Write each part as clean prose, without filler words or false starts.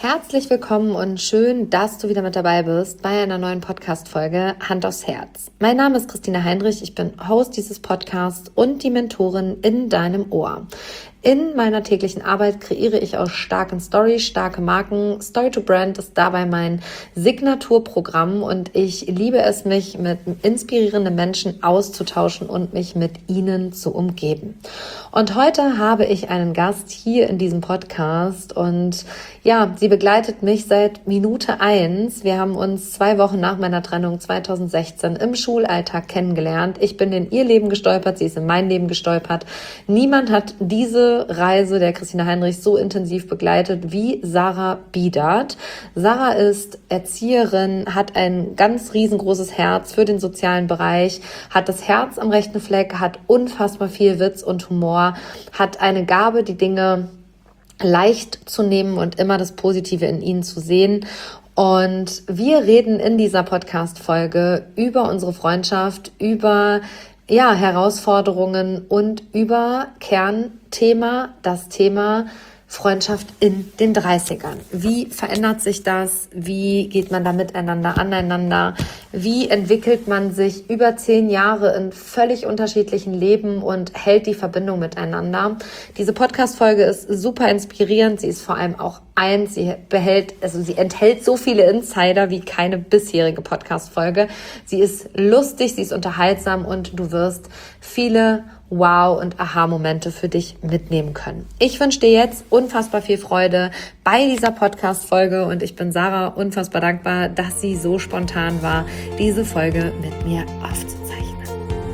Herzlich willkommen und schön, dass du wieder mit dabei bist bei einer neuen Podcast-Folge Hand aufs Herz. Mein Name ist Christina Heinrich, ich bin Host dieses Podcasts und die Mentorin in deinem Ohr. In meiner täglichen Arbeit kreiere ich aus starken Storys starke Marken. Story to Brand ist dabei mein Signaturprogramm und ich liebe es, mich mit inspirierenden Menschen auszutauschen und mich mit ihnen zu umgeben. Und heute habe ich einen Gast hier in diesem Podcast und ja, sie begleitet mich seit Minute 1. Wir haben uns 2 Wochen nach meiner Trennung 2016 im Schulalltag kennengelernt. Ich bin in ihr Leben gestolpert, sie ist in mein Leben gestolpert. Niemand hat diese Reise der Christina Heinrich so intensiv begleitet wie Sarah Biedert. Sarah ist Erzieherin, hat ein ganz riesengroßes Herz für den sozialen Bereich, hat das Herz am rechten Fleck, hat unfassbar viel Witz und Humor, hat eine Gabe, die Dinge leicht zu nehmen und immer das Positive in ihnen zu sehen. Und wir reden in dieser Podcast-Folge über unsere Freundschaft, über Herausforderungen und über Kernthema, das Thema Freundschaft in den 30ern. Wie verändert sich das? Wie geht man da miteinander aneinander? Wie entwickelt man sich über 10 Jahre in völlig unterschiedlichen Leben und hält die Verbindung miteinander? Diese Podcast-Folge ist super inspirierend. Sie ist vor allem auch sie enthält so viele Insider wie keine bisherige Podcast-Folge. Sie ist lustig, sie ist unterhaltsam und du wirst viele Wow- und Aha-Momente für dich mitnehmen können. Ich wünsche dir jetzt unfassbar viel Freude bei dieser Podcast-Folge und ich bin Sarah unfassbar dankbar, dass sie so spontan war, diese Folge mit mir aufzuzeichnen.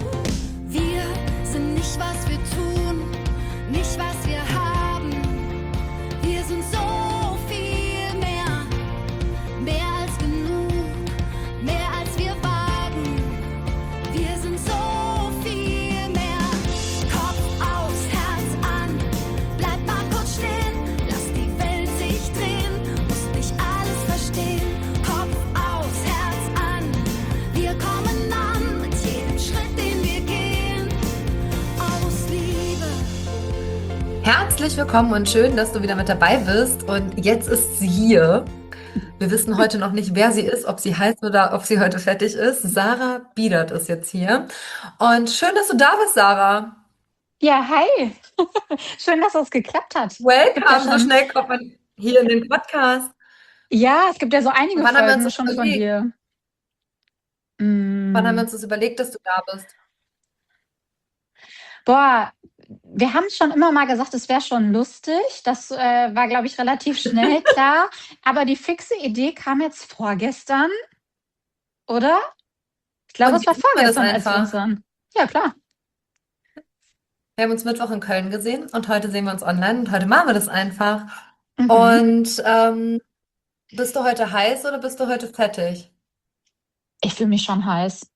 Wir sind nicht, was wir tun, nicht, was wir haben. Wir sind so viel mehr als genug, mehr als wir wagen. Wir sind so viel mehr. Kopf aus, Herz an, bleib mal kurz stehen, lass die Welt sich drehen, musst nicht alles verstehen. Kopf aus, Herz an, wir kommen an mit jedem Schritt, den wir gehen, aus Liebe. Herzlich willkommen und schön, dass du wieder mit dabei bist. Und jetzt ist sie hier. Wir wissen heute noch nicht, wer sie ist, ob sie heißt oder ob sie heute fertig ist. Sarah Biedert ist jetzt hier. Und schön, dass du da bist, Sarah. Ja, hi. Schön, dass das geklappt hat. Welcome, so schnell kommt man hier in den Podcast. Ja, es gibt ja so einige Wann haben wir uns Folgen das schon von überlegt? dir. Wann haben wir uns das überlegt, dass du da bist? Boah, wir haben schon immer mal gesagt, es wäre schon lustig. Das war, glaube ich, relativ schnell klar. Aber die fixe Idee kam jetzt vorgestern, oder? Ich glaube, Und es war jetzt machen wir das vorgestern, als wir uns einfach. sahen. Ja, klar. Wir haben uns Mittwoch in Köln gesehen und heute sehen wir uns online und heute machen wir das einfach. Mhm. Und bist du heute heiß oder bist du heute fettig? Ich fühle mich schon heiß.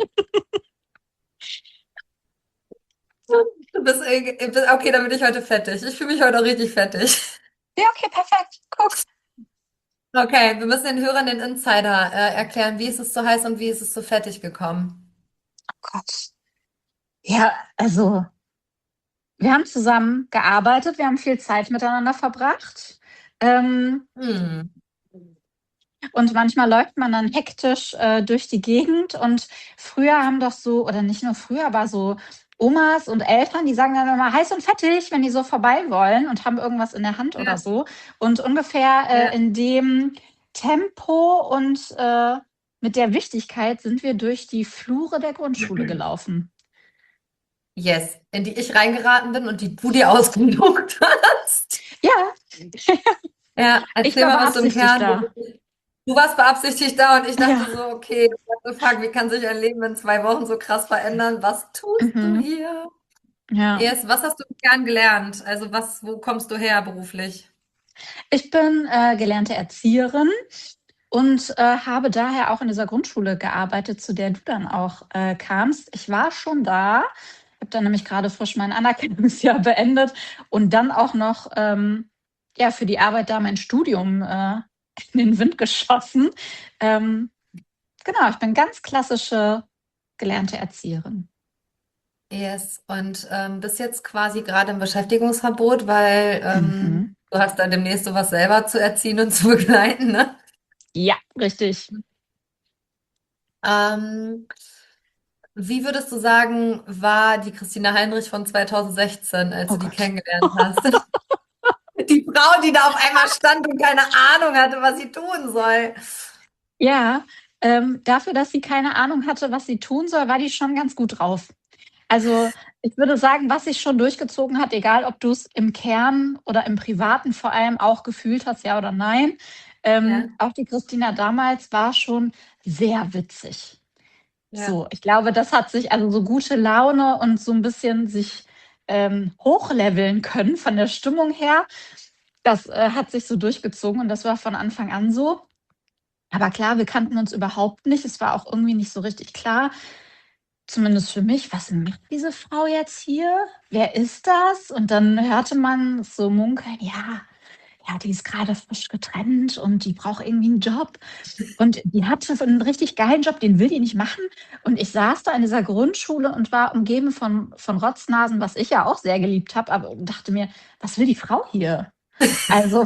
Du bist, okay, dann bin ich heute fettig. Ich fühle mich heute auch richtig fettig. Ja, okay, perfekt. Guck. Okay, wir müssen den Hörern den Insider erklären, wie ist es so heiß und wie ist es so fettig gekommen? Oh Gott. Ja, also, wir haben zusammen gearbeitet, wir haben viel Zeit miteinander verbracht. Hm. Und manchmal läuft man dann hektisch durch die Gegend. Und früher haben doch so, oder nicht nur früher, aber so Omas und Eltern, die sagen dann immer heiß und fettig, wenn die so vorbei wollen und haben irgendwas in der Hand Ja. oder so. Und ungefähr Ja. in dem Tempo und mit der Wichtigkeit sind wir durch die Flure der Grundschule gelaufen. Yes, in die ich reingeraten bin und die du dir ausgesucht hast. Ja, Ja, ich erzähl war mal, was im beabsichtigt Kern. da. Du warst beabsichtigt da und ich dachte Ja. so, okay, what the fuck, wie kann sich ein Leben in 2 Wochen so krass verändern? Was tust du Mhm. hier? Ja. Yes, was hast du im Kern gelernt? Also wo kommst du her beruflich? Ich bin gelernte Erzieherin und habe daher auch in dieser Grundschule gearbeitet, zu der du dann auch kamst. Ich war schon da, habe dann nämlich gerade frisch mein Anerkennungsjahr beendet und dann auch noch für die Arbeit da mein Studium in den Wind geschossen. Genau, ich bin ganz klassische gelernte Erzieherin. Yes, und bist jetzt quasi gerade im Beschäftigungsverbot, weil Mhm. Du hast dann demnächst sowas selber zu erziehen und zu begleiten, ne? Ja, richtig. Ähm, Wie würdest du sagen, war die Christina Heinrich von 2016, als Oh du die Gott. kennengelernt hast? Die Frau, die da auf einmal stand und keine Ahnung hatte, was sie tun soll. Ja, dafür, dass sie keine Ahnung hatte, was sie tun soll, war die schon ganz gut drauf. Also, ich würde sagen, was sich schon durchgezogen hat, egal ob du es im Kern oder im Privaten vor allem auch gefühlt hast, ja oder nein, Ja, auch die Christina damals war schon sehr witzig. ja, So, ich glaube, das hat sich also so gute Laune und so ein bisschen sich, hochleveln können von der Stimmung her. Das, hat sich so durchgezogen und das war von Anfang an so. Aber klar, wir kannten uns überhaupt nicht. Es war auch irgendwie nicht so richtig klar, zumindest für mich: „Was macht diese Frau jetzt hier? Wer ist das?“ Und dann hörte man so munkeln: „Ja, ja, die ist gerade frisch getrennt und die braucht irgendwie einen Job und die hat so 'n richtig geilen Job, den will die nicht machen.“ Und ich saß da in dieser Grundschule und war umgeben von Rotznasen, was ich ja auch sehr geliebt habe, aber dachte mir: „Was will die Frau hier? Also,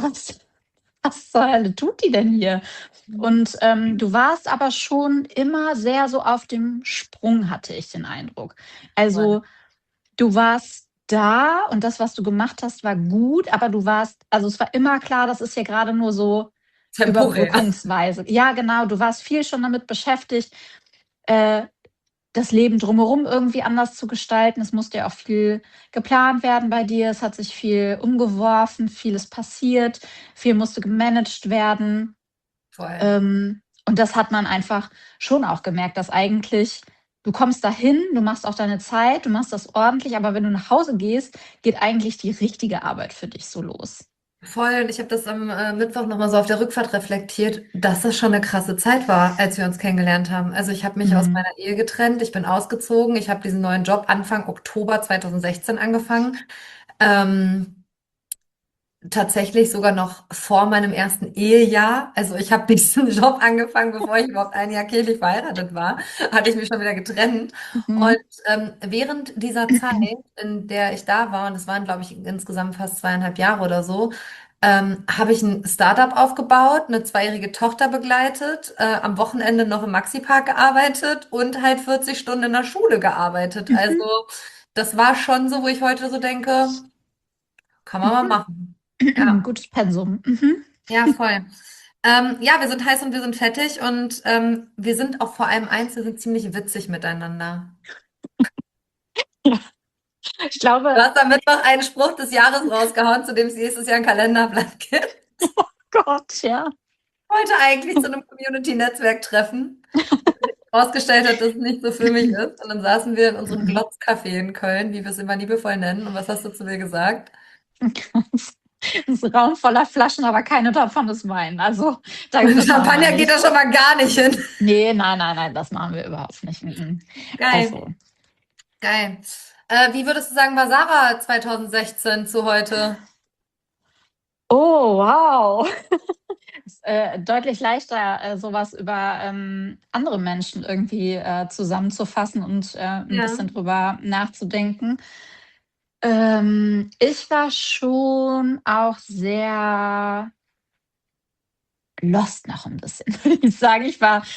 was zur Hölle tut die denn hier?“ Und, du warst aber schon immer sehr so auf dem Sprung, hatte ich den Eindruck. voll. Also, du warst da und das, was du gemacht hast, war gut, aber du warst also, es war immer klar, das ist hier grade nur so Temporär. überbrückungsweise. Ja, genau, du warst viel schon damit beschäftigt, äh, das Leben drumherum irgendwie anders zu gestalten. Es musste ja auch viel geplant werden bei dir. Es hat sich viel umgeworfen, vieles passiert, viel musste gemanagt werden. Voll. Und das hat man einfach schon auch gemerkt, dass eigentlich du kommst dahin, du machst auch deine Zeit, du machst das ordentlich, aber wenn du nach Hause gehst, geht eigentlich die richtige Arbeit für dich so los. Voll. Und ich habe das am Mittwoch nochmal so auf der Rückfahrt reflektiert, dass das schon eine krasse Zeit war, als wir uns kennengelernt haben. Also ich habe mich aus Mhm. meiner Ehe getrennt, ich bin ausgezogen, ich habe diesen neuen Job Anfang Oktober 2016 angefangen. Ähm, Tatsächlich sogar noch vor meinem ersten Ehejahr. Also ich habe diesen Job angefangen, bevor ich überhaupt ein Jahr kirchlich verheiratet war, hatte ich mich schon wieder getrennt. Und Mhm. während dieser Zeit, in der ich da war, und es waren, glaube ich, insgesamt fast 2,5 Jahre oder so, habe ich ein Startup aufgebaut, eine zweijährige Tochter begleitet, am Wochenende noch im Maxipark gearbeitet und halt 40 Stunden in der Schule gearbeitet. Also Mhm. das war schon so, wo ich heute so denke, kann man mal machen. Ja. Gutes Pensum. Mhm. Ja, voll. Ja, wir sind heiß und wir sind fettig und wir sind auch vor allem eins, wir sind ziemlich witzig miteinander. Ja, ich Du glaube, hast am Mittwoch einen Spruch des Jahres rausgehauen, zu dem es nächstes Jahr ein Kalenderblatt gibt. Gott, ja. Heute eigentlich zu einem Community-Netzwerk-Treffen. Rausgestellt hat, dass es nicht so für mich ist. Und dann saßen wir in unserem Glotzcafé in Köln, wie wir es immer liebevoll nennen. Und was hast du zu mir gesagt? Das ist ein Raum voller Flaschen, aber keine davon ist Wein. Also, das machen wir Champagner geht da nicht. schon mal gar nicht hin. Ne, nein, nein, nein, das machen wir überhaupt nicht. Mm-mm. Geil, Also, geil. Wie würdest du sagen, war Sarah 2016 zu heute? oh, wow. Ist, deutlich leichter, so über, andere Menschen irgendwie, zusammenzufassen und, 'n Ja, bisschen drüber nachzudenken. Ich war schon auch sehr lost noch ein bisschen, würde ich sagen.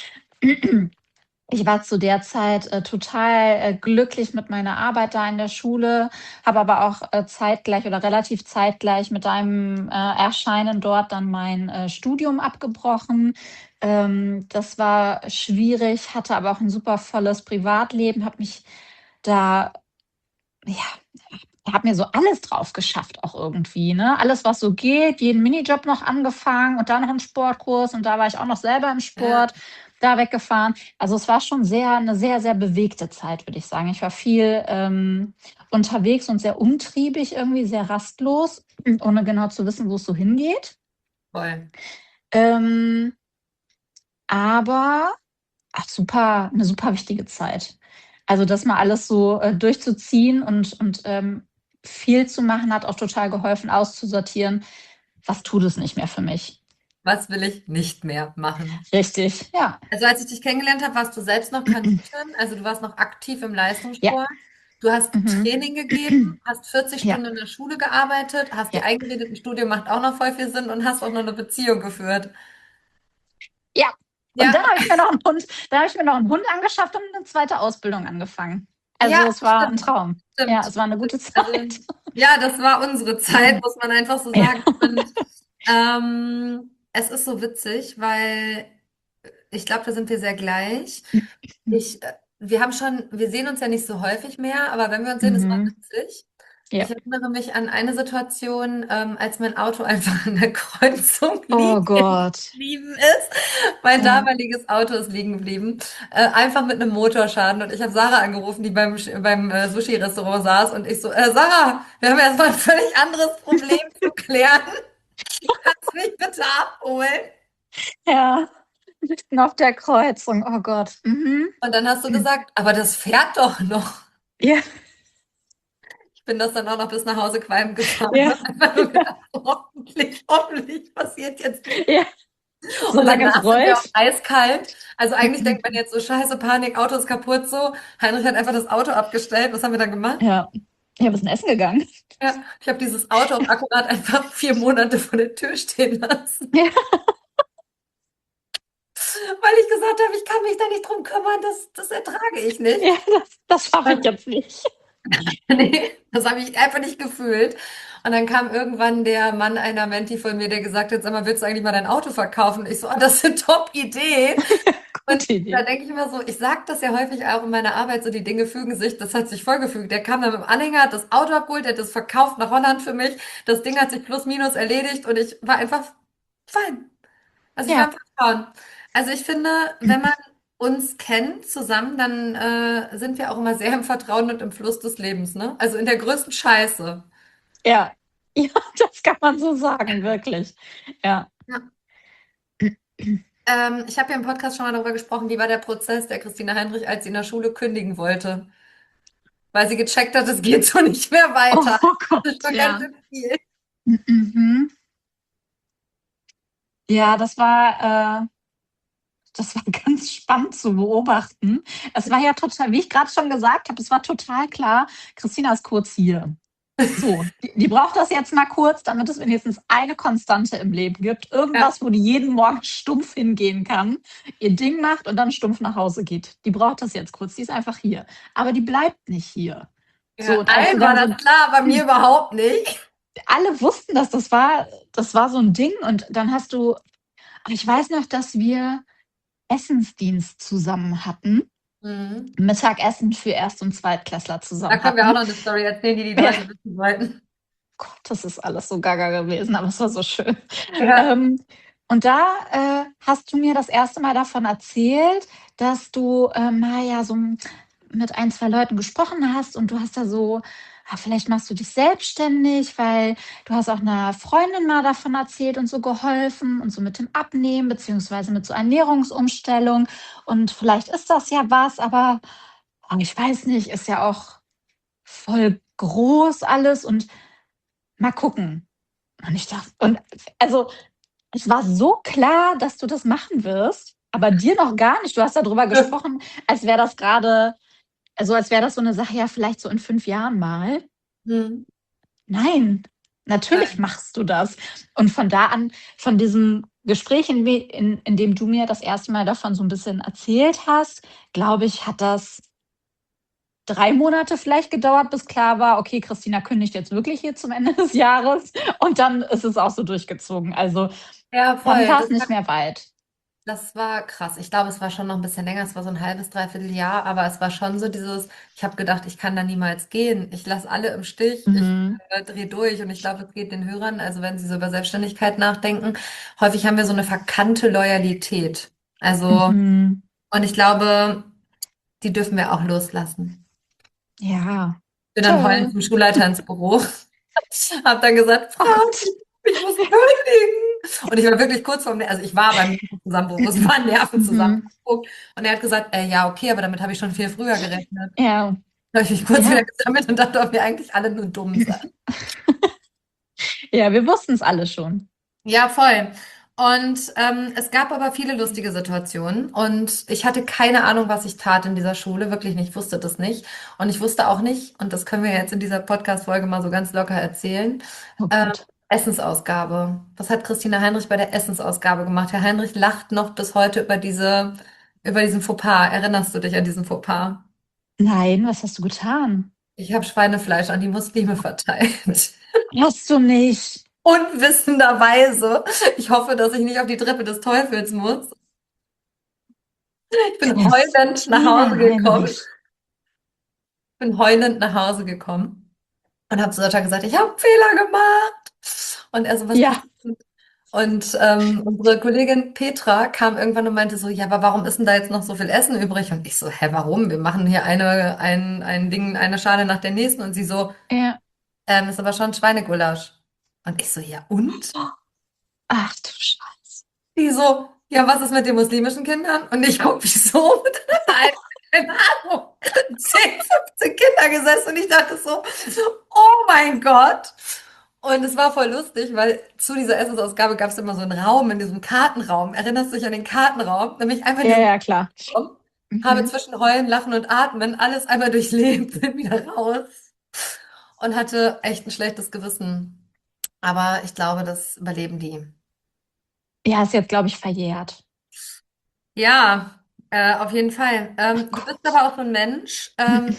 Ich war zu der Zeit, total, glücklich mit meiner Arbeit da in der Schule, habe aber auch, zeitgleich oder relativ zeitgleich mit deinem, Erscheinen dort dann mein, Studium abgebrochen. Das war schwierig, hatte aber auch ein super volles Privatleben, habe mich da ja, habe mir so alles drauf geschafft auch irgendwie, ne? Alles, was so geht, jeden Minijob noch angefangen und dann noch 'n Sportkurs und da war ich auch noch selber im ja, Sport, da weggefahren. Also, es war schon sehr 'ne sehr, sehr bewegte Zeit, würde ich sagen. Ich war viel, unterwegs und sehr umtriebig irgendwie, sehr rastlos, ohne genau zu wissen, wo's so hingeht. voll. Ähm, aber ach, super 'ne super wichtige Zeit. Also, das mal alles so, durchzuziehen und viel zu machen, hat auch total geholfen, auszusortieren, was tut es nicht mehr für mich. Was will ich nicht mehr machen? Richtig, ja. Also als ich dich kennengelernt habe, warst du selbst noch Kanutin, also du warst noch aktiv im Ja, Leistungssport. Du hast Mhm. Training gegeben, hast 40 Ja, Stunden in der Schule gearbeitet, hast dir ja, eingeredet, ein Studium macht auch noch voll viel Sinn und hast auch noch eine Beziehung geführt. ja. Und Ja, dann habe ich mir noch einen Hund angeschafft und eine zweite Ausbildung angefangen. Also ja, es war ein stimmt, Traum. Ja, stimmt. es war eine gute Also, Zeit. ja, das war unsere Zeit, muss man einfach so Ja. sagen. Und es ist so witzig, weil ich glaube, da sind wir sehr gleich. Wir sehen uns ja nicht so häufig mehr, aber wenn wir uns sehen, ist immer Mhm. witzig. Ich Ja. erinnere mich an eine Situation, als mein Auto einfach an der Kreuzung Oh liegen Gott. geblieben ist. Mein Ja. damaliges Auto ist liegen geblieben, einfach mit einem Motorschaden. Und ich habe Sarah angerufen, die beim Sushi-Restaurant saß. Und ich so, Sarah, wir haben erstmal ein völlig anderes Problem zu klären. Kannst du mich bitte abholen? Ja. Mitten auf der Kreuzung. Oh Gott. Mhm. Und dann hast du gesagt, aber das fährt doch noch. Ja, Ich bin das dann auch noch bis nach Hause qualm gefahren. ja, Hab einfach nur gedacht, hoffentlich passiert jetzt nichts. ja. Und Solange es danach sind wir auch rollt. eiskalt. Also eigentlich denkt man jetzt so, scheiße, Panik, Auto ist kaputt, so. Heinrich hat einfach das Auto abgestellt. Was haben wir dann gemacht? Ja. Ja, wir sind essen gegangen. Ja, ich habe dieses Auto auch akkurat einfach 4 Monate vor der Tür stehen lassen, Ja, weil ich gesagt habe, ich kann mich da nicht drum kümmern, das ertrage ich nicht. ja, das schaffe ich jetzt nicht. Nee, das habe ich einfach nicht gefühlt. Und dann kam irgendwann der Mann einer Menti von mir, der gesagt hat, sag mal, willst du eigentlich mal dein Auto verkaufen? Und ich so, ah, das ist eine Top-Idee. Und Gute da Idee. denke ich immer so, ich sage das ja häufig auch in meiner Arbeit, so die Dinge fügen sich, das hat sich voll gefügt. Der kam dann mit dem Anhänger, hat das Auto abgeholt, der hat das verkauft nach Holland für mich. Das Ding hat sich plus minus erledigt und ich war einfach fein. Also ich war im Ja. Vertrauen. Also ich finde, wenn man uns kennt zusammen, dann sind wir auch immer sehr im Vertrauen und im Fluss des Lebens, ne? Also in der größten Scheiße. Ja. Ja, das kann man so sagen, wirklich. Ja. Ja. Ich habe ja im Podcast schon mal darüber gesprochen, wie war der Prozess der Christina Heinrich, als sie in der Schule kündigen wollte, weil sie gecheckt hat, es geht so nicht mehr weiter. Oh Das ist Gott, schon ganz ja. schön viel. Mhm. Ja, das war ganz spannend zu beobachten. Es war ja total, wie ich gerade schon gesagt habe, es war total klar, Christina ist kurz hier. So, die braucht das jetzt mal kurz, damit es wenigstens eine Konstante im Leben gibt. Ja, Irgendwas, wo die jeden Morgen stumpf hingehen kann, ihr Ding macht und dann stumpf nach Hause geht. Die braucht das jetzt kurz, die ist einfach hier. Aber die bleibt nicht hier. So, ja, und als sie allen war dann das so, klar, bei mir überhaupt nicht. alle wussten das war so ein Ding. Und dann aber ich weiß noch, dass wir Essensdienst zusammen hatten. Mhm. Mittagessen für Erst- und Zweitklässler Da zusammen können wir auch noch hatten. eine Story erzählen, die die Ja, Leute wissen wollten. Gott, das ist alles so gaga gewesen, aber es war so schön. Ja. Ähm, und da hast du mir das erste Mal davon erzählt, dass du mal ja so mit ein, zwei Leuten gesprochen hast und du hast da so, vielleicht machst du dich selbstständig, weil du hast auch einer Freundin mal davon erzählt und so geholfen und so mit dem Abnehmen beziehungsweise mit so Ernährungsumstellung und vielleicht ist das ja was, aber ich weiß nicht, ist ja auch voll groß alles und mal gucken. Und ich dachte, und also es war so klar, dass du das machen wirst, aber dir noch gar nicht. Du hast darüber gesprochen, als wäre das gerade, also als wäre das so eine Sache, ja, vielleicht so in 5 Jahren mal. Mhm. Nein, natürlich Nein. machst du das. Und von da an, von diesem Gespräch, in dem du mir das erste Mal davon so ein bisschen erzählt hast, glaube ich, hat das 3 Monate vielleicht gedauert, bis klar war, okay, Christina kündigt jetzt wirklich hier zum Ende des Jahres. Und dann ist es auch so durchgezogen. Also Ja, dann voll. war es nicht mehr weit. Das war krass. Ich glaube, es war schon noch ein bisschen länger. Es war so ein halbes, dreiviertel Jahr, aber es war schon so ich habe gedacht, ich kann da niemals gehen. Ich lasse alle im Stich. Ich Mhm. drehe durch und ich glaube, es geht den Hörern, also wenn sie so über Selbstständigkeit nachdenken, häufig haben wir so eine verkannte Loyalität. Also, Mhm. und ich glaube, die dürfen wir auch loslassen. Ja, Bin dann heulend toll. zum Schulleiter ins Büro, habe dann gesagt, Oh Frau, Gott. ich muss kündigen. Und ich war wirklich kurz vorm, also ich war beim Nervenzusammenbruch, es war ein Mhm. Nervenzusammenbruch. Und er hat gesagt, ja, okay, aber damit habe ich schon viel früher gerechnet. Ja, Da habe ich mich kurz wieder ja. gesammelt und dachte, ob wir eigentlich alle nur dumm sind. Ja, wir wussten es alle schon. Ja, voll. Und es gab aber viele lustige Situationen und ich hatte keine Ahnung, was ich tat in dieser Schule, wirklich nicht, ich wusste das nicht. Und ich wusste auch nicht, und das können wir jetzt in dieser Podcast-Folge mal so ganz locker erzählen, Oh ähm, Gott. Essensausgabe. Was hat Christina Heinrich bei der Essensausgabe gemacht? Herr Heinrich lacht noch bis heute über diesen Fauxpas. Erinnerst du dich an diesen Fauxpas? Nein, was hast du getan? Ich habe Schweinefleisch an die Muslime verteilt. Hast du nicht. Unwissenderweise. Ich hoffe, dass ich nicht auf die Treppe des Teufels muss. Ich bin heulend nach Christina Hause gekommen. Heinrich. Bin heulend nach Hause gekommen und habe zu Sascha gesagt, ich habe einen Fehler gemacht. Und er so, was Ja, passiert? Und unsere Kollegin Petra kam irgendwann und meinte so, ja, aber warum ist denn da jetzt noch so viel Essen übrig? Und ich so, hä, warum? Wir machen hier ein Ding, eine Schale nach der nächsten. Und sie so, ja. ist aber schon Schweinegulasch. Und ich so, ja, und? Ach du Scheiße. Die so, ja, was ist mit den muslimischen Kindern? Und ich guck, wieso? Keine Ahnung, 10, 15 Kinder gesessen und ich dachte so, oh mein Gott. Und es war voll lustig, weil zu dieser Essensausgabe gab es immer so einen Raum in diesem Kartenraum. Erinnerst du dich an den Kartenraum? Nämlich einfach in Ja, diesem ja, klar. Raum, habe Mhm. zwischen Heulen, Lachen und Atmen alles einmal durchlebt, bin wieder raus und hatte echt ein schlechtes Gewissen. Aber ich glaube, das überleben die. Ja, ist jetzt, glaube ich, verjährt. Ja, auf jeden Fall. Oh Du bist Gott. aber auch so ein Mensch.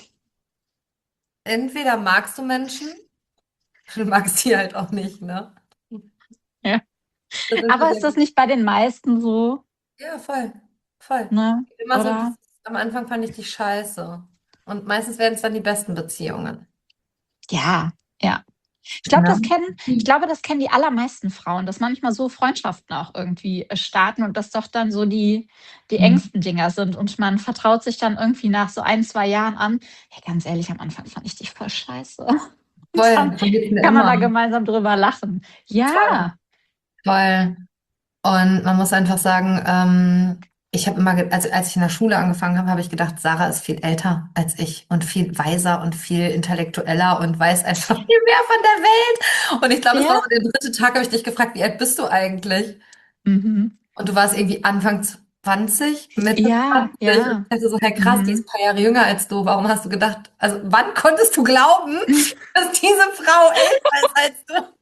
Entweder magst du Menschen, du magst sie halt auch nicht, ne? Ja. Das ist so Aber ist das nicht bei den meisten so, ja, voll, voll. ne? Immer so, Oder? am Anfang fand ich dich scheiße. Und meistens werden es dann die besten Beziehungen. Ja, ja. Ne? Ich glaube, das kennen die allermeisten Frauen, dass manchmal so Freundschaften auch irgendwie starten und das doch dann so die engsten Dinger sind und man vertraut sich dann irgendwie nach so ein, 2 Jahren an. Hey, ganz ehrlich, am Anfang fand ich dich voll scheiße. Und Voll, dann so geht's mir kann man da immer. gemeinsam drüber lachen. Voll, Ja. voll. Und man muss einfach sagen, ich habe immer, also als ich in der Schule angefangen habe, habe ich gedacht, Sarah ist viel älter als ich und viel weiser und viel intellektueller und weiß einfach viel mehr von der Welt. Und ich glaube, es war Ja. so der dritte Tag, habe ich dich gefragt, wie alt bist du eigentlich? Mhm. Und du warst irgendwie Anfang 20, Mitte Ja, 20. Und ja. ich dachte so, hey krass, die ist Mhm. ein paar Jahre jünger als du. Warum hast du gedacht, also wann konntest du glauben, dass diese Frau älter ist als du?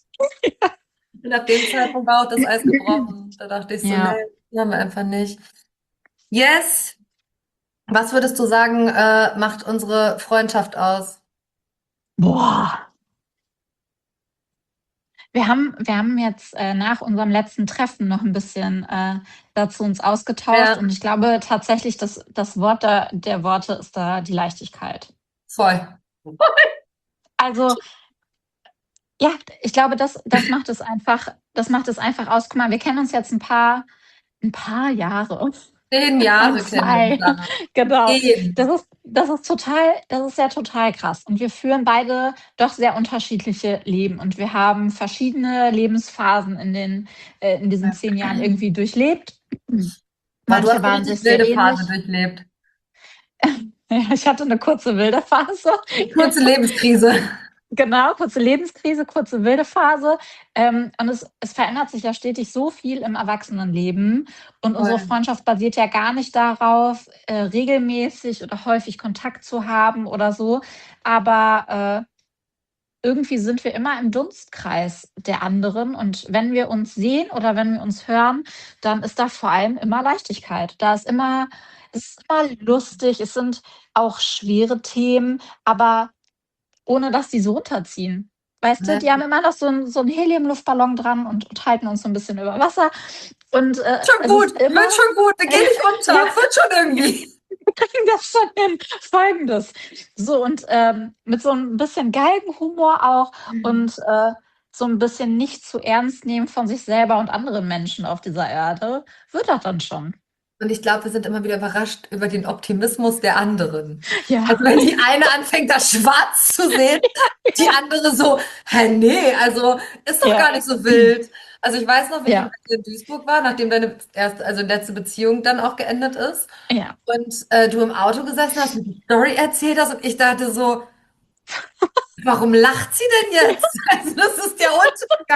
Und ab dem Zeitpunkt war auch das Eis gebrochen. Da dachte ich so, nee, Ja. haben wir einfach nicht. Yes. Was würdest du sagen, macht unsere Freundschaft aus? Boah. Wir haben jetzt nach unserem letzten Treffen noch ein bisschen dazu uns ausgetauscht Ja, und ich glaube tatsächlich, das Wort der Worte ist da die Leichtigkeit. voll. Also ja, ich glaube, das macht es einfach aus. Guck mal, wir kennen uns jetzt ein paar Jahre. 10 Jahre Ein, kennen wir uns, zwei. Sarah. Genau. 10. Das ist ja total krass. Und wir führen beide doch sehr unterschiedliche Leben. Und wir haben verschiedene Lebensphasen in diesen 10 Jahren irgendwie durchlebt. Aber du Manche hast eine waren richtig sich sehr wilde Phase ähnlich. durchlebt. Ja, ich hatte eine kurze wilde Phase. Kurze Lebenskrise. Genau, kurze Lebenskrise, kurze wilde Phase. Und es verändert sich ja stetig so viel im Erwachsenenleben. Und unsere Voll. Freundschaft basiert ja gar nicht darauf, regelmäßig oder häufig Kontakt zu haben oder so. Aber irgendwie sind wir immer im Dunstkreis der anderen. Und wenn wir uns sehen oder wenn wir uns hören, dann ist da vor allem immer Leichtigkeit. Es ist immer lustig, es sind auch schwere Themen, aber ohne dass die so runterziehen. Weißt du, Ne? die haben immer noch so 'n Heliumluftballon dran und halten uns so 'n bisschen über Wasser. Und Schon es gut, ist immer, wird schon gut, wir gehen nicht ja, unter, wird schon irgendwie. wir kriegen das schon hin. Folgendes. So, und mit so ein bisschen Galgenhumor auch und so ein bisschen nicht zu ernst nehmen von sich selber und anderen Menschen auf dieser Erde, wird das dann schon. Und ich glaube, wir sind immer wieder überrascht über den Optimismus der anderen. Ja, Also wenn die eine anfängt, das schwarz zu sehen, die andere so, hä, nee, also ist doch ja, gar nicht so wild. Also ich weiß noch, wie ich ja, in Duisburg war, nachdem deine erste, also letzte Beziehung dann auch geendet ist ja. und du im Auto gesessen hast und die Story erzählt hast und ich dachte so, warum lacht sie denn jetzt? Also das ist der Untergang.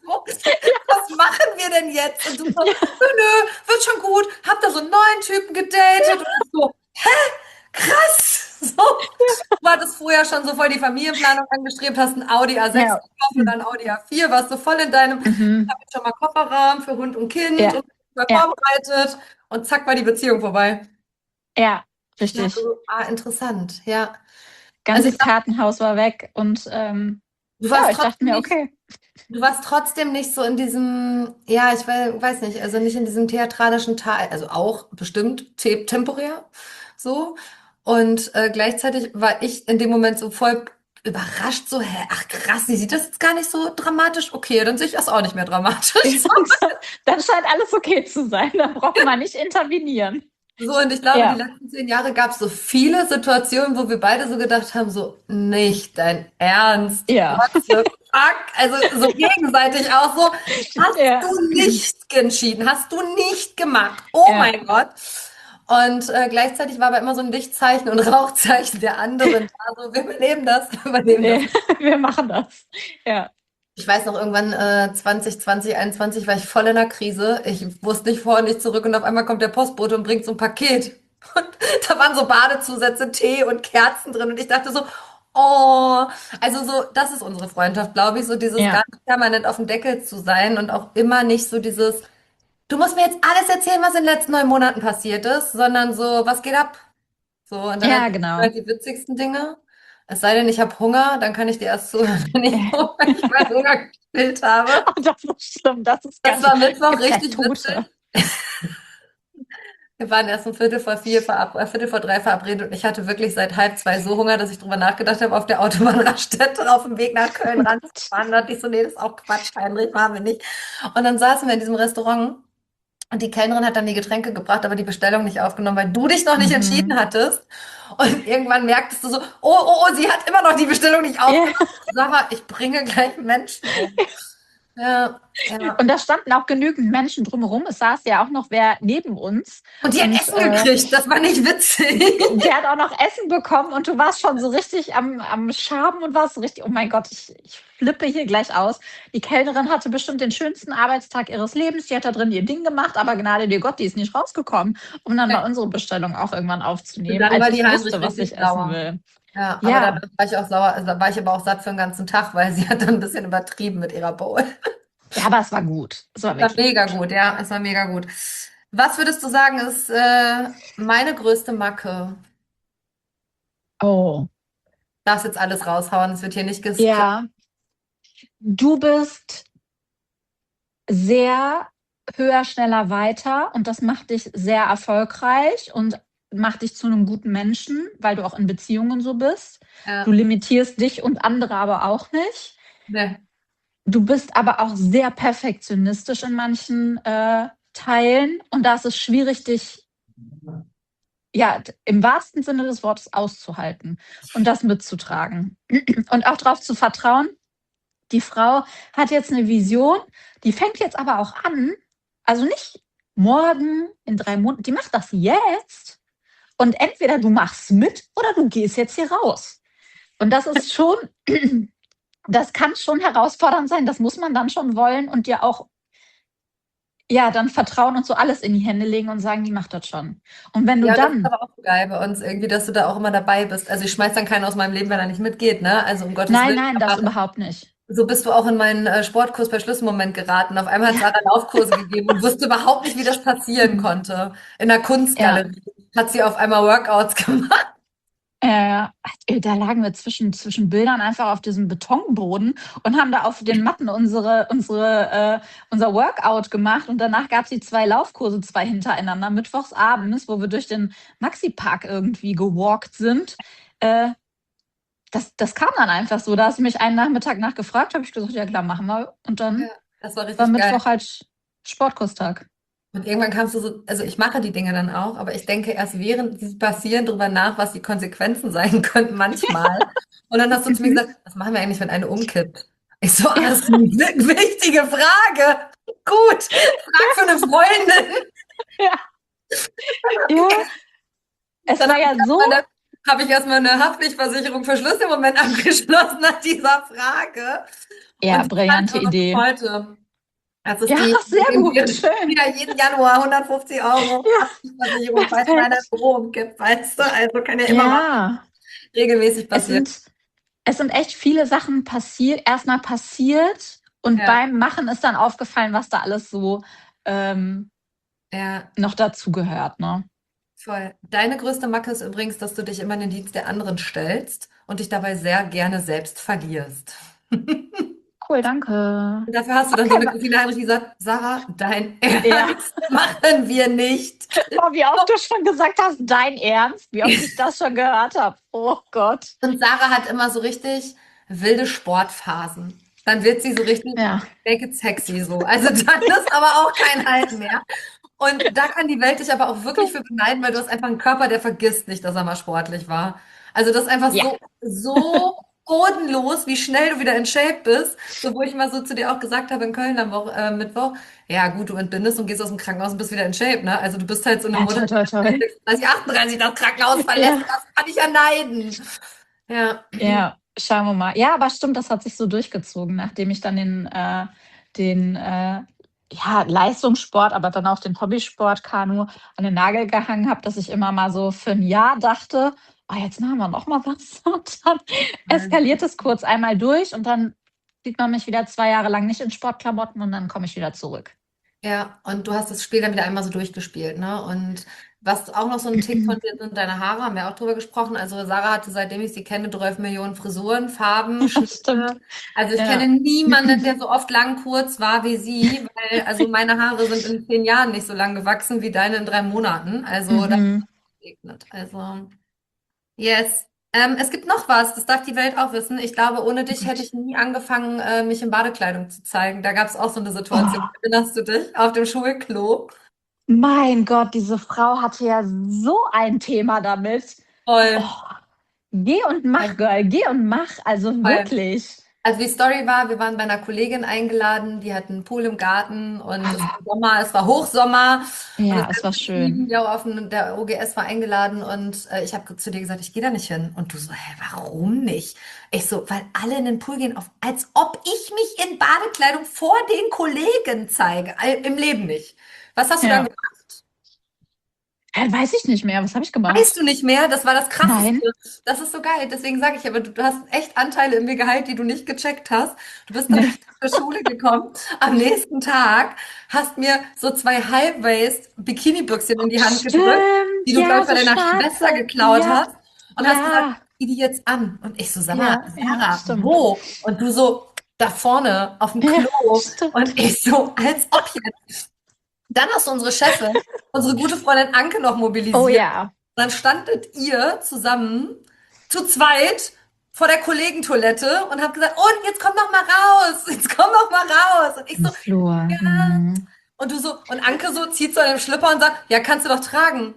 Was machen wir denn jetzt? Und du so, nö, wird schon gut. Hab da so einen neuen Typen gedatet. Und ich so, krass. So, du hattest früher schon so voll die Familienplanung angestrebt, hast ein Audi A6 Ja. gekauft und ein Audi A4, warst so voll in deinem, ich Mhm. habe jetzt schon mal Kofferraum für Hund und Kind Ja. und mal Ja. vorbereitet und zack war die Beziehung vorbei. Ja, Ich dachte richtig. so, interessant, ja. Also ich Ganzes glaube, Kartenhaus war weg und du ja, warst ich dachte trotzdem mir, nicht, okay. du warst trotzdem nicht so in diesem, ja, ich weiß nicht, also nicht in diesem theatralischen Teil, also auch bestimmt temporär so. Und gleichzeitig war ich in dem Moment so voll überrascht, so, hä, ach krass, sie sieht das jetzt gar nicht so dramatisch. Okay, dann sehe ich das auch nicht mehr dramatisch. Dann scheint alles okay zu sein. Da braucht man nicht intervenieren. So, und ich glaube, die Ja. letzten 10 Jahre gab es so viele Situationen, wo wir beide so gedacht haben, so, nicht dein Ernst. Ja. What the fuck? Also so gegenseitig auch so, hast Ja. du nicht entschieden, hast du nicht gemacht. Oh Ja. mein Gott. Und gleichzeitig war aber immer so ein Lichtzeichen und Rauchzeichen der anderen da, so, wir übernehmen das, wir übernehmen das. Nee, wir machen das. Ja. Ich weiß noch, irgendwann 2020, 2021 war ich voll in der Krise. Ich wusste nicht vor, nicht zurück und auf einmal kommt der Postbote und bringt so ein Paket. Und da waren so Badezusätze, Tee und Kerzen drin und ich dachte so, oh, also so, das ist unsere Freundschaft, glaube ich, so dieses Ja. ganz permanent auf dem Deckel zu sein und auch immer nicht so dieses, du musst mir jetzt alles erzählen, was in den letzten 9 Monaten passiert ist, sondern so, was geht ab? So, und dann Ja, erzählst du genau. halt die witzigsten Dinge. Es sei denn, ich habe Hunger, dann kann ich dir erst zuhören, wenn ich mal Hunger gestillt habe. Oh, das ist schlimm. Das ist Das ganz war Mittwoch gibt's ja richtig Tote. witzig. Wir waren erst um Viertel vor drei verabredet und ich hatte wirklich seit 1:30 so Hunger, dass ich drüber nachgedacht habe, auf der Autobahnraststätte auf dem Weg nach Köln ranzufahren. Da dachte ich so, nee, das ist auch Quatsch, Heinrich, machen wir nicht. Und dann saßen wir in diesem Restaurant und die Kellnerin hat dann die Getränke gebracht, aber die Bestellung nicht aufgenommen, weil du dich noch nicht entschieden Mhm. hattest. Und irgendwann merktest du so, oh, sie hat immer noch die Bestellung nicht aufgenommen. Sarah, ich bringe gleich Menschen um. Ja, ja. Und da standen auch genügend Menschen drumherum. Es saß ja auch noch wer neben uns. Und die hat Essen gekriegt, das war nicht witzig. Der hat auch noch Essen bekommen und du warst schon so richtig am Schaben und warst so richtig, oh mein Gott, ich flippe hier gleich aus. Die Kellnerin hatte bestimmt den schönsten Arbeitstag ihres Lebens. Die hat da drin ihr Ding gemacht, aber Gnade dir Gott, die ist nicht rausgekommen, um dann mal unsere Bestellung auch irgendwann aufzunehmen, Dann als war ich die Heinrich wusste, was richtig ich essen sauer. will. Ja, aber Ja. danach war ich auch sauer, also da war ich aber auch satt für den ganzen Tag, weil sie hat dann ein bisschen übertrieben mit ihrer Bowl. Ja, aber es war gut. Es war Es war wirklich mega gut. gut, ja, es war mega gut. Was würdest du sagen, ist meine größte Macke? Oh. Darfst jetzt alles raushauen, es wird hier nicht Ja, du bist sehr höher, schneller, weiter und das macht dich sehr erfolgreich und macht dich zu einem guten Menschen, weil du auch in Beziehungen so bist. Ja, Du limitierst dich und andere aber auch nicht. ne, Du bist aber auch sehr perfektionistisch in manchen Teilen und da ist es schwierig, dich ja im wahrsten Sinne des Wortes auszuhalten und das mitzutragen und auch darauf zu vertrauen. Die Frau hat jetzt eine Vision, die fängt jetzt aber auch an, also nicht morgen, in 3 Monaten, die macht das jetzt und entweder du machst mit oder du gehst jetzt hier raus. Und das ist schon, das kann schon herausfordernd sein, das muss man dann schon wollen und dir auch ja, dann vertrauen und so alles in die Hände legen und sagen, die macht das schon. Und wenn du ja, das ist dann aber auch so geil bei uns irgendwie, dass du da auch immer dabei bist. Also ich schmeiß dann keinen aus meinem Leben, wenn er nicht mitgeht, ne? Also um Gottes Willen. nein, das Aber überhaupt nicht. so bist du auch in meinen Sportkurs bei Schlüsselmoment geraten. Auf einmal hat Sarah Laufkurse gegeben und wusste überhaupt nicht, wie das passieren konnte. In der Kunstgalerie hat sie auf einmal Workouts gemacht. Da lagen wir zwischen Bildern einfach auf diesem Betonboden und haben da auf den Matten unser Workout gemacht und danach gab es die 2 Laufkurse, 2 hintereinander, mittwochs abends, wo wir durch den Maxi-Park irgendwie gewalkt sind. Das kam dann einfach so. Da hast du mich einen Nachmittag nachgefragt, habe ich gesagt, ja klar, machen wir. Und dann Ja, das war richtig war geil. Mittwoch halt Sportkurstag. Und irgendwann kamst du so, also ich mache die Dinge dann auch, aber ich denke erst während sie passieren drüber nach, was die Konsequenzen sein könnten manchmal. Und dann hast du zu mir gesagt, was machen wir eigentlich, wenn eine umkippt? Ich so, das ist eine wichtige Frage. Gut, frag für eine Freundin. Ja. Es Dann war hab ja ich so. meine habe ich erstmal eine Haftpflichtversicherung für Schluss im Moment abgeschlossen nach dieser Frage. Ja, Und die kann ich brillante auch noch bis Idee. heute. Das ist Ja, die, sehr gut, die schön. wieder jeden Januar 150 € Ja, Haftpflichtversicherung, falls mal einer perfekt. Büro umkippt, weißt du? Also kann ja immer mal Ja, regelmäßig es passieren. sind, es sind echt viele Sachen erstmal passiert und Ja, beim Machen ist dann aufgefallen, was da alles so ähm, ja, noch dazugehört, ne? voll. Deine größte Macke ist übrigens, dass du dich immer in den Dienst der anderen stellst und dich dabei sehr gerne selbst verlierst. Cool, danke. Und dafür hast du dann so Okay, eine Christine Heinrich, die sagt, Sarah, dein ja. Ernst machen wir nicht. Oh, wie oft du schon gesagt hast, dein Ernst? Wie oft ich das schon gehört habe. Oh Gott. Und Sarah hat immer so richtig wilde Sportphasen. Dann wird sie so richtig Ja. make it sexy so. Also dann ist aber auch kein Halten mehr. Und da kann die Welt dich aber auch wirklich für beneiden, weil du hast einfach einen Körper, der vergisst nicht, dass er mal sportlich war. Also das ist einfach Ja. so bodenlos, wie schnell du wieder in Shape bist. So, wo ich mal so zu dir auch gesagt habe in Köln Mittwoch, ja gut, du entbindest und gehst aus dem Krankenhaus und bist wieder in Shape, ne? Also du bist halt so eine Ja, Mutter, toi, toi, toi. die 36, 38 das Krankenhaus verlässt. Ja. Das kann ich ja neiden. Ja. Ja, schauen wir mal. Ja, aber stimmt, das hat sich so durchgezogen, nachdem ich dann den ja, Leistungssport, aber dann auch den Hobbysport Kanu an den Nagel gehangen habe, dass ich immer mal so für ein Jahr dachte: „Oh, jetzt machen wir noch mal was." Und dann eskaliert es kurz einmal durch und dann sieht man mich wieder 2 Jahre lang nicht in Sportklamotten und dann komme ich wieder zurück. Ja, und du hast das Spiel dann wieder einmal so durchgespielt, ne? Und was auch noch so ein Tick von dir sind, deine Haare, haben wir auch drüber gesprochen. Also Sarah hatte, seitdem ich sie kenne, 12 Millionen Frisuren, Farben, Ja, stimmt. Schnitte. Also ich kenne Ja. niemanden, der so oft lang kurz war wie sie, weil also meine Haare sind in 10 Jahren nicht so lang gewachsen wie deine in 3 Monaten. Also das Mhm. regnet. Also yes. Es gibt noch was, das darf die Welt auch wissen. Ich glaube, ohne dich hätte ich nie angefangen, mich in Badekleidung zu zeigen. Da gab es auch so eine Situation. Oh. Erinnerst du dich? Auf dem Schulklo. Mein Gott, diese Frau hatte ja so ein Thema damit. Oh, Voll. geh und mach, Voll. Girl, geh und mach. Also Voll. wirklich. Also die Story war, wir waren bei einer Kollegin eingeladen, die hat einen Pool im Garten und es war Sommer, es war Hochsommer und das Ja, es war ganze schön. Team der OGS war eingeladen und ich habe zu dir gesagt, ich gehe da nicht hin. Und du so, hä, warum nicht? Ich so, weil alle in den Pool gehen, als ob ich mich in Badekleidung vor den Kollegen zeige. Im Leben nicht. Was hast du dann Ja. gemacht? Weiß ich nicht mehr. Was habe ich gemacht? Weißt du nicht mehr? Das war das Krasseste. Nein. Das ist so geil. Deswegen sage ich aber, du hast echt Anteile in mir geheilt, die du nicht gecheckt hast. Du bist dann Ne. nicht zur Schule gekommen. Am nächsten Tag hast mir so 2 High-Waist-Bikini-Büchschen in die Hand gedrückt, die Stimmt. du, glaube Ja, ich, bei so deiner Schwester schwarze. geklaut Ja. hast und hast gesagt, Ja. zieh die jetzt an. Und ich so, sag mal, Ja, ja, Sarah, stimmt. wo? Und du so, da vorne auf dem Ja, Klo. Und stimmt. ich so, als ob jetzt. Dann hast du unsere Chefin, unsere gute Freundin Anke noch Oh mobilisiert. ja. Dann standet ihr zusammen zu zweit vor der Kollegentoilette und habt gesagt, und jetzt komm doch mal raus, jetzt komm doch mal raus. Und ich Im so, Flur. ja. Mhm. Und du so, und Anke so zieht so an dem Schlipper und sagt, ja, kannst du doch tragen.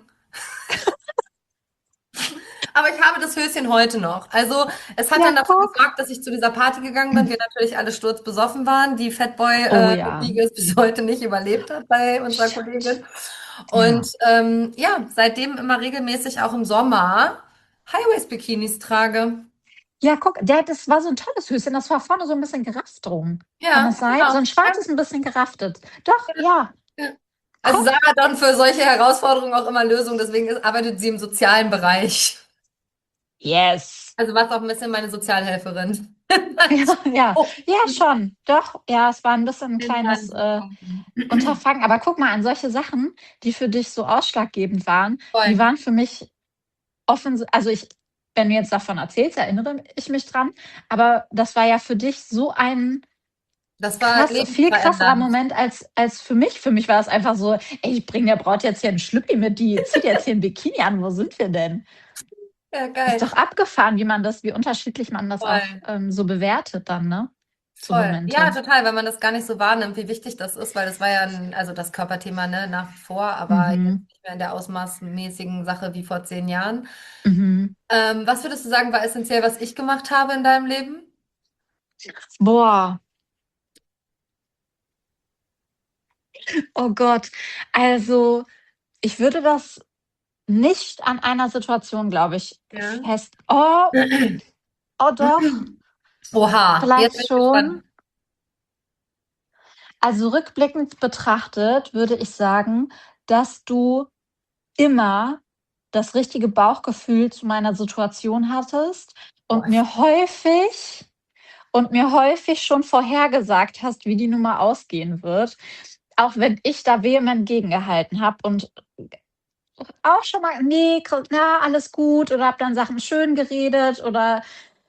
Aber ich habe das Höschen heute noch. Also es hat Ja, dann dafür guck. gesorgt, dass ich zu dieser Party gegangen bin. Wir natürlich alle sturzbesoffen waren. Die Oh ja. Fatboy-Riege es bis heute nicht überlebt hat bei unserer Kollegin. Und Ja. ja, seitdem immer regelmäßig auch im Sommer High-Waist-Bikinis trage. Ja, guck, das war so ein tolles Höschen. Das war vorne so ein bisschen gerafft drum. Kann Ja, das sein? So genau. ein schwarzes, ein bisschen geraftet. Doch, ja. Ja. Also Guck. Sarah hat dann für solche Herausforderungen auch immer Lösungen. Deswegen arbeitet sie im sozialen Bereich. Yes. Also war es auch ein bisschen meine Sozialhelferin. Ja, ja. Oh, Ja, schon. Doch, ja, es war ein bisschen 'n in die kleines, Hand bekommen. Unterfangen. Aber guck mal, an solche Sachen, die für dich so ausschlaggebend waren, die Voll. waren für mich also, wenn du jetzt davon erzählst, erinnere ich mich dran, aber das war ja für dich so ein Das war viel krasserer lebensverändernd. Moment als für mich. Für mich war das einfach so: „Ey, ich bringe der Braut jetzt hier 'n Schlüppi mit, die zieht jetzt hier 'n Bikini an. Wo sind wir denn?" Ja, Ist geil. doch abgefahren, wie unterschiedlich man das auch, Voll. so bewertet dann, ne? So Voll. Ja, Momente. total, weil man das gar nicht so wahrnimmt, wie wichtig das ist, weil das war ja also das Körperthema, ne, nach wie vor, aber Mhm. jetzt nicht mehr in der ausmaßmäßigen Sache wie vor 10 Jahren. Mhm. Was würdest du sagen, war essentiell, was ich gemacht habe in deinem Leben? Boah, oh Gott. Also, ich würde das nicht an einer Situation, glaube ich, Ja. fest. Oh, oh doch, Oha, jetzt vielleicht bin ich schon. gespannt. Also rückblickend betrachtet würde ich sagen, dass du immer das richtige Bauchgefühl zu meiner Situation hattest Boah, und mir häufig schon vorhergesagt hast, wie die Nummer ausgehen wird, auch wenn ich da vehement gegengehalten habe und auch schon mal: „Ne, na, alles gut", oder habe dann Sachen schön geredet oder,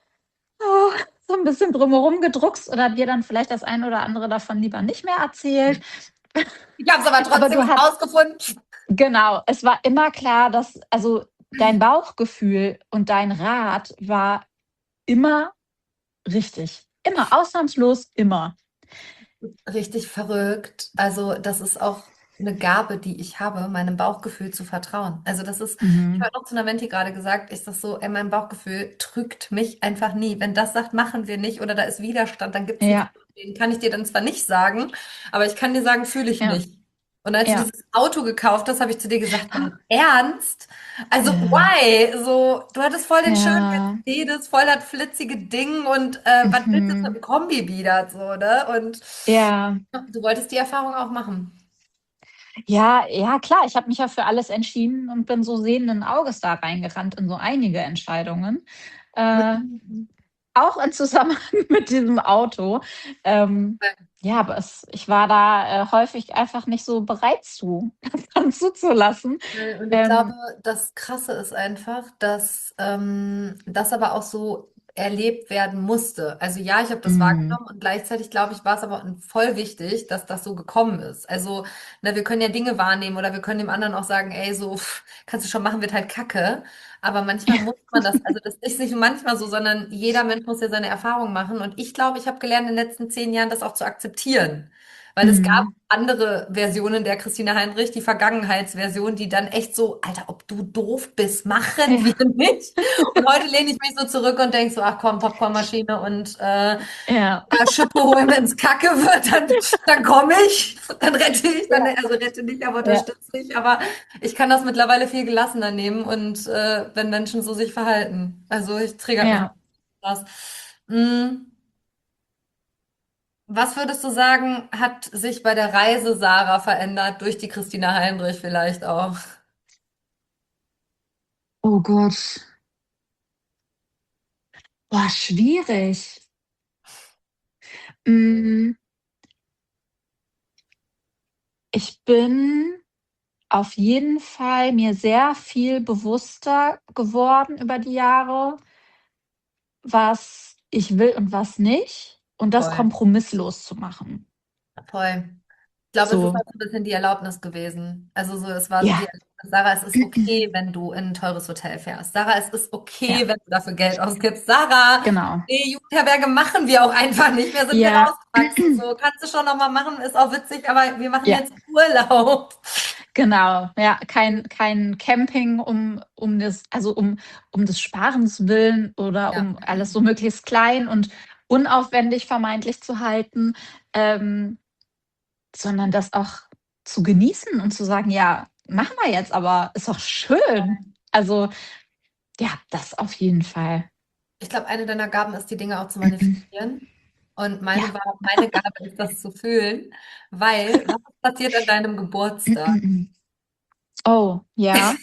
oh, so ein bisschen drumherum gedruckst oder dir dann vielleicht das eine oder andere davon lieber nicht mehr erzählt. ich habe es aber Aber trotzdem du hast rausgefunden. genau, es war immer klar, dass also, dein Bauchgefühl und dein Rat war immer richtig. Immer, ausnahmslos immer. Richtig verrückt. Also, das ist auch eine Gabe, die ich habe, meinem Bauchgefühl zu vertrauen. Also, das ist ich Mhm. habe noch zu einer Menti gerade gesagt, ist das so: „Ey, mein Bauchgefühl trügt mich einfach nie. Wenn das sagt: ’Machen wir nicht’, oder da ist Widerstand, dann gibt's 'n Ja, Grund. Den kann ich dir dann zwar nicht sagen, aber ich kann dir sagen, fühle ich ja, nicht." Und als du ja. dieses Auto gekauft hast, habe ich zu dir gesagt: „Dein Ernst? Also, Ja, why?" So, du hattest voll den schönen ja, Mercedes, voll das flitzige Ding und, was willst du jetzt mit mhm. dem Kombi wieder so, ne? Und Ja, ja, du wolltest die Erfahrung auch machen. ja, ja, klar, ich habe mich ja für alles entschieden und bin so sehenden Auges da reingerannt in so einige Entscheidungen. Äh, Auch im Zusammenhang mit diesem Auto. Ähm, ja, aber ich war da, häufig einfach nicht so bereit zu, das dann zuzulassen. Und ich glaube, Ähm, das Krasse ist einfach, dass das aber auch so erlebt werden musste. Also ja, ich habe das mhm, wahrgenommen und gleichzeitig glaube ich, war es aber voll wichtig, dass das so gekommen ist. Also, ne, wir können ja Dinge wahrnehmen oder wir können dem anderen auch sagen, ey, so kannst du schon machen, wird halt Kacke. Aber manchmal muss man das, also das ist nicht manchmal so, sondern jeder Mensch muss ja seine Erfahrung machen. Und ich glaube, ich habe gelernt in den letzten 10 Jahren, das auch zu akzeptieren. Weil es gab mhm. andere Versionen der Christina Heinrich, die Vergangenheitsversion, die dann echt so, Alter, ob du doof bist, machen wir Ja, nicht. Und heute lehne ich mich so zurück und denke so, ach komm, Popcornmaschine und ja, Schippe holen, wenn es kacke wird, dann komme ich, dann rette ich, dann, ja, also rette nicht, aber ja, unterstütze ich. Aber ich kann das mittlerweile viel gelassener nehmen und wenn Menschen so sich verhalten. Also ich triggert mich ja. das. Mm. Was würdest du sagen, hat sich bei der Reise Sarah verändert durch die Christina Heinrich vielleicht auch? Oh Gott. Boah, schwierig. Hm, ich bin auf jeden Fall mir sehr viel bewusster geworden über die Jahre, was ich will und was nicht und das Voll, kompromisslos zu machen. voll. Ich glaube, es ist So, auch so ein bisschen die Erlaubnis gewesen. Also so, es war so die ja, Erlaubnis, Sarah, es ist okay, wenn du in ein teures Hotel fährst. Sarah, es ist okay, ja, wenn du dafür Geld ausgibst. Sarah, genau. nee, Jugendherberge machen wir auch einfach nicht mehr, sind wir Ja, rausgewachsen. So, kannst du schon noch mal machen, ist auch witzig, aber wir machen ja, jetzt Urlaub. genau. Ja, kein Camping um des Sparens willen oder Ja, um alles so möglichst klein und unaufwendig vermeintlich zu halten, ähm, sondern das auch zu genießen und zu sagen: „Ja, machen wir jetzt, aber ist doch schön." Also, ja, das auf jeden Fall. ich glaube, eine deiner Gaben ist, die Dinge auch zu manifestieren. Und Ja. meine Gabe ist, das zu fühlen. Weil, was ist passiert an deinem Geburtstag? Oh, ja.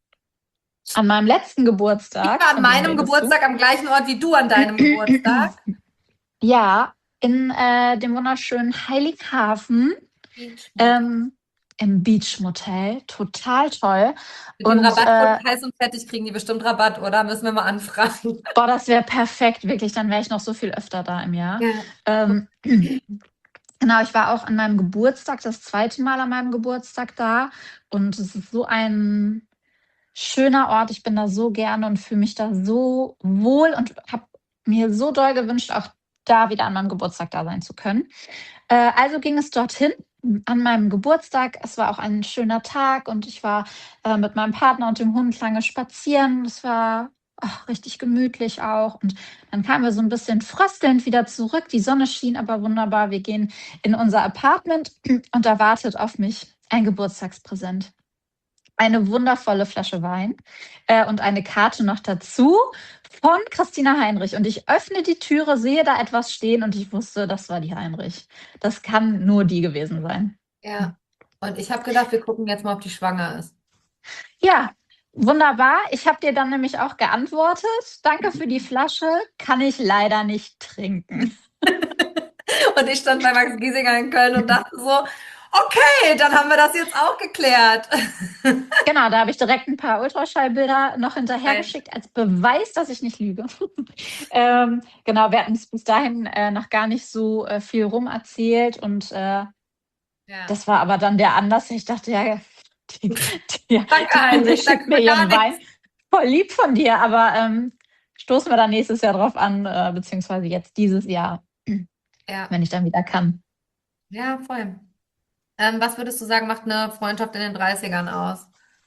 An meinem letzten Ich Geburtstag, war an von dem meinem redest du? Geburtstag am gleichen Ort wie du an deinem Geburtstag. Ja, in, dem wunderschönen Heiligenhafen, Beachmotel. ähm, im Beachmotel. Total toll. Mit dem Und, Rabattcode heiß und fertig kriegen die bestimmt Rabatt, oder? Müssen wir mal anfragen. boah, das wäre perfekt, wirklich, dann wäre ich noch so viel öfter da im Jahr. Ja. Ähm, genau, ich war auch an meinem Geburtstag, das zweite Mal an meinem Geburtstag da und es ist so ein schöner Ort. Ich bin da so gerne und fühle mich da so wohl und habe mir so doll gewünscht, auch da wieder an meinem Geburtstag da sein zu können. Also ging es dorthin an meinem Geburtstag. Es war auch ein schöner Tag und ich war, mit meinem Partner und dem Hund lange spazieren. Es war, ach, richtig gemütlich auch. Und dann kamen wir so ein bisschen fröstelnd wieder zurück. Die Sonne schien aber wunderbar. Wir gehen in unser Apartment und da wartet auf mich ein Geburtstagspräsent. eine wundervolle Flasche Wein und eine Karte noch dazu von Christina Heinrich. Und ich öffne die Türe, sehe da etwas stehen und ich wusste, das war die Heinrich. Das kann nur die gewesen sein. Ja. Und ich habe gedacht, wir gucken jetzt mal, ob die schwanger ist. Ja, wunderbar. Ich habe dir dann nämlich auch geantwortet. Danke für die Flasche, kann ich leider nicht trinken. Und ich stand bei Max Giesinger in Köln und dachte so, okay, dann haben wir das jetzt auch geklärt. Genau, da habe ich direkt ein paar Ultraschallbilder noch hinterhergeschickt als Beweis, dass ich nicht lüge. Genau, wir hatten es bis dahin noch gar nicht so viel rum erzählt und das war aber dann der Anlass. Ich dachte, ja, Danke, Heinrich, schickt danke mir für gar ihren Wein. Voll lieb von dir, aber stoßen wir dann nächstes Jahr drauf an, beziehungsweise jetzt dieses Jahr, Ja, wenn ich dann wieder kann. ja, voll. Was würdest du sagen, macht eine Freundschaft in den 30ern aus?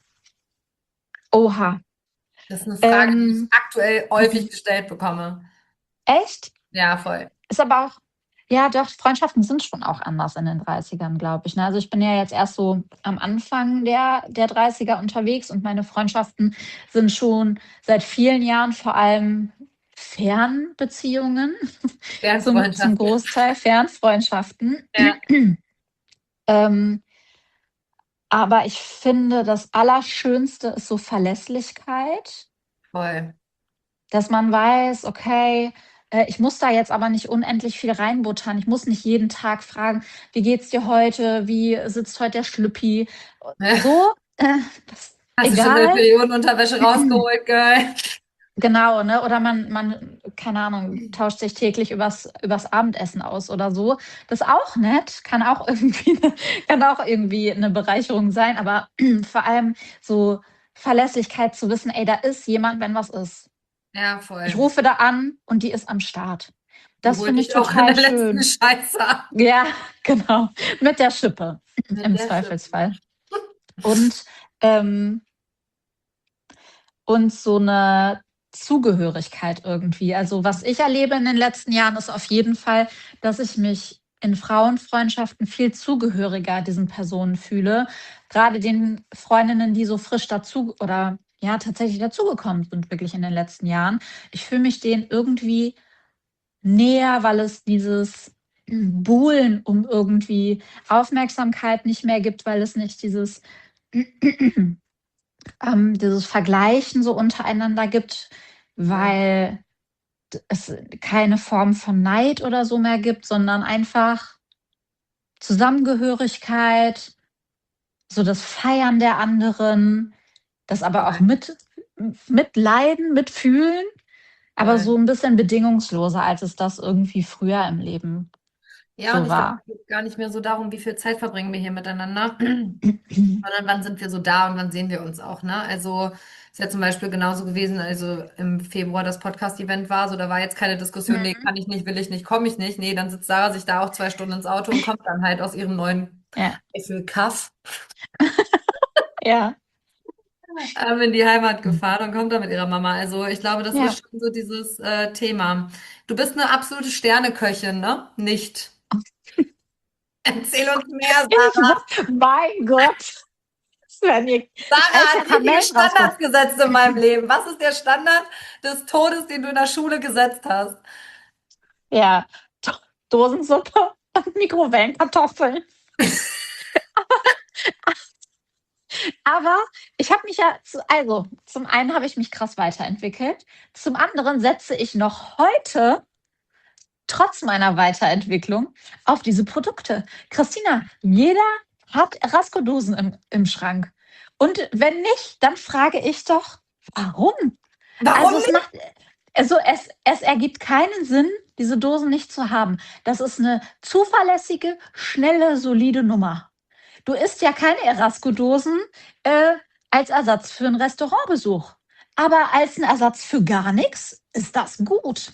Oha. Das ist eine Frage, die ich Ähm, aktuell häufig gestellt bekomme. Echt? Ja, voll. Ist aber auch, ja, doch, Freundschaften sind schon auch anders in den 30ern, glaube ich. Ne? Also ich bin ja jetzt erst so am Anfang der 30er unterwegs und meine Freundschaften sind schon seit vielen Jahren vor allem Fernbeziehungen, zum Fernfreundschaft. Großteil Fernfreundschaften. Ja, Ähm, aber ich finde, das Allerschönste ist so Verlässlichkeit, voll. dass man weiß, okay, ich muss da jetzt aber nicht unendlich viel reinbuttern. Ich muss nicht jeden Tag fragen, wie geht's dir heute? Wie sitzt heute der Schlüppi? So, das Hast du schon eine egal. Periodenunterwäsche rausgeholt, Girl? Genau, ne? Oder man, keine Ahnung, tauscht sich täglich übers Abendessen aus oder so. Das ist auch nett, kann auch irgendwie eine Bereicherung sein, aber vor allem so Verlässlichkeit zu wissen, ey, da ist jemand, wenn was ist. Ja, Ich voll. rufe da an und die ist am Start. Die Das holt finde ich dich auch in der total letzten schön. Scheiße ab. Ja, genau. Mit der Schippe Mit im der Zweifelsfall. Und, und so eine Zugehörigkeit irgendwie. Also, was ich erlebe in den letzten Jahren, ist auf jeden Fall, dass ich mich in Frauenfreundschaften viel zugehöriger diesen Personen fühle. Gerade den Freundinnen, die so frisch dazu oder ja, tatsächlich dazugekommen sind, wirklich in den letzten Jahren. Ich fühle mich denen irgendwie näher, weil es dieses Buhlen um irgendwie Aufmerksamkeit nicht mehr gibt, weil es nicht dieses Vergleichen so untereinander gibt, weil es keine Form von Neid oder so mehr gibt, sondern einfach Zusammengehörigkeit, so das Feiern der anderen, das aber auch mitleiden, mitfühlen, aber Voll. so ein bisschen bedingungsloser, als es das irgendwie früher im Leben Ja, und so ich glaube, war. es geht gar nicht mehr so darum, wie viel Zeit verbringen wir hier miteinander, sondern wann sind wir so da und wann sehen wir uns auch, ne? Also ist ja zum Beispiel genauso gewesen, also im Februar das Podcast-Event war, so da war jetzt keine Diskussion, nee, Mhm. kann ich nicht, will ich nicht, komme ich nicht. Nee, dann sitzt Sarah sich da auch 2 Stunden ins Auto und kommt dann halt aus ihrem neuen Ja, Eifelkaff ja, in die Heimat gefahren und kommt dann mit ihrer Mama. Also ich glaube, das ja. ist schon so dieses Thema. Du bist eine absolute Sterneköchin, ne? Nicht. Erzähl uns mehr, Sarah. Mein Gott, Svenja, Sarah alter hat richtige Kamellen rausgeholt. Standards gesetzt in meinem Leben. Was ist der Standard des Todes, den du in der Schule gesetzt hast? Ja, Dosensuppe und Mikrowellenkartoffeln. Aber ich habe mich ja, also zum einen habe ich mich krass weiterentwickelt, zum anderen setze ich noch heute, trotz meiner Weiterentwicklung, auf diese Produkte. Christina, jeder hat Erasco-Dosen im Schrank. Und wenn nicht, dann frage ich doch, warum? Warum Also nicht? es ergibt keinen Sinn, diese Dosen nicht zu haben. Das ist eine zuverlässige, schnelle, solide Nummer. Du isst ja keine Erasco-Dosen als Ersatz für einen Restaurantbesuch. Aber als ein Ersatz für gar nichts ist das gut.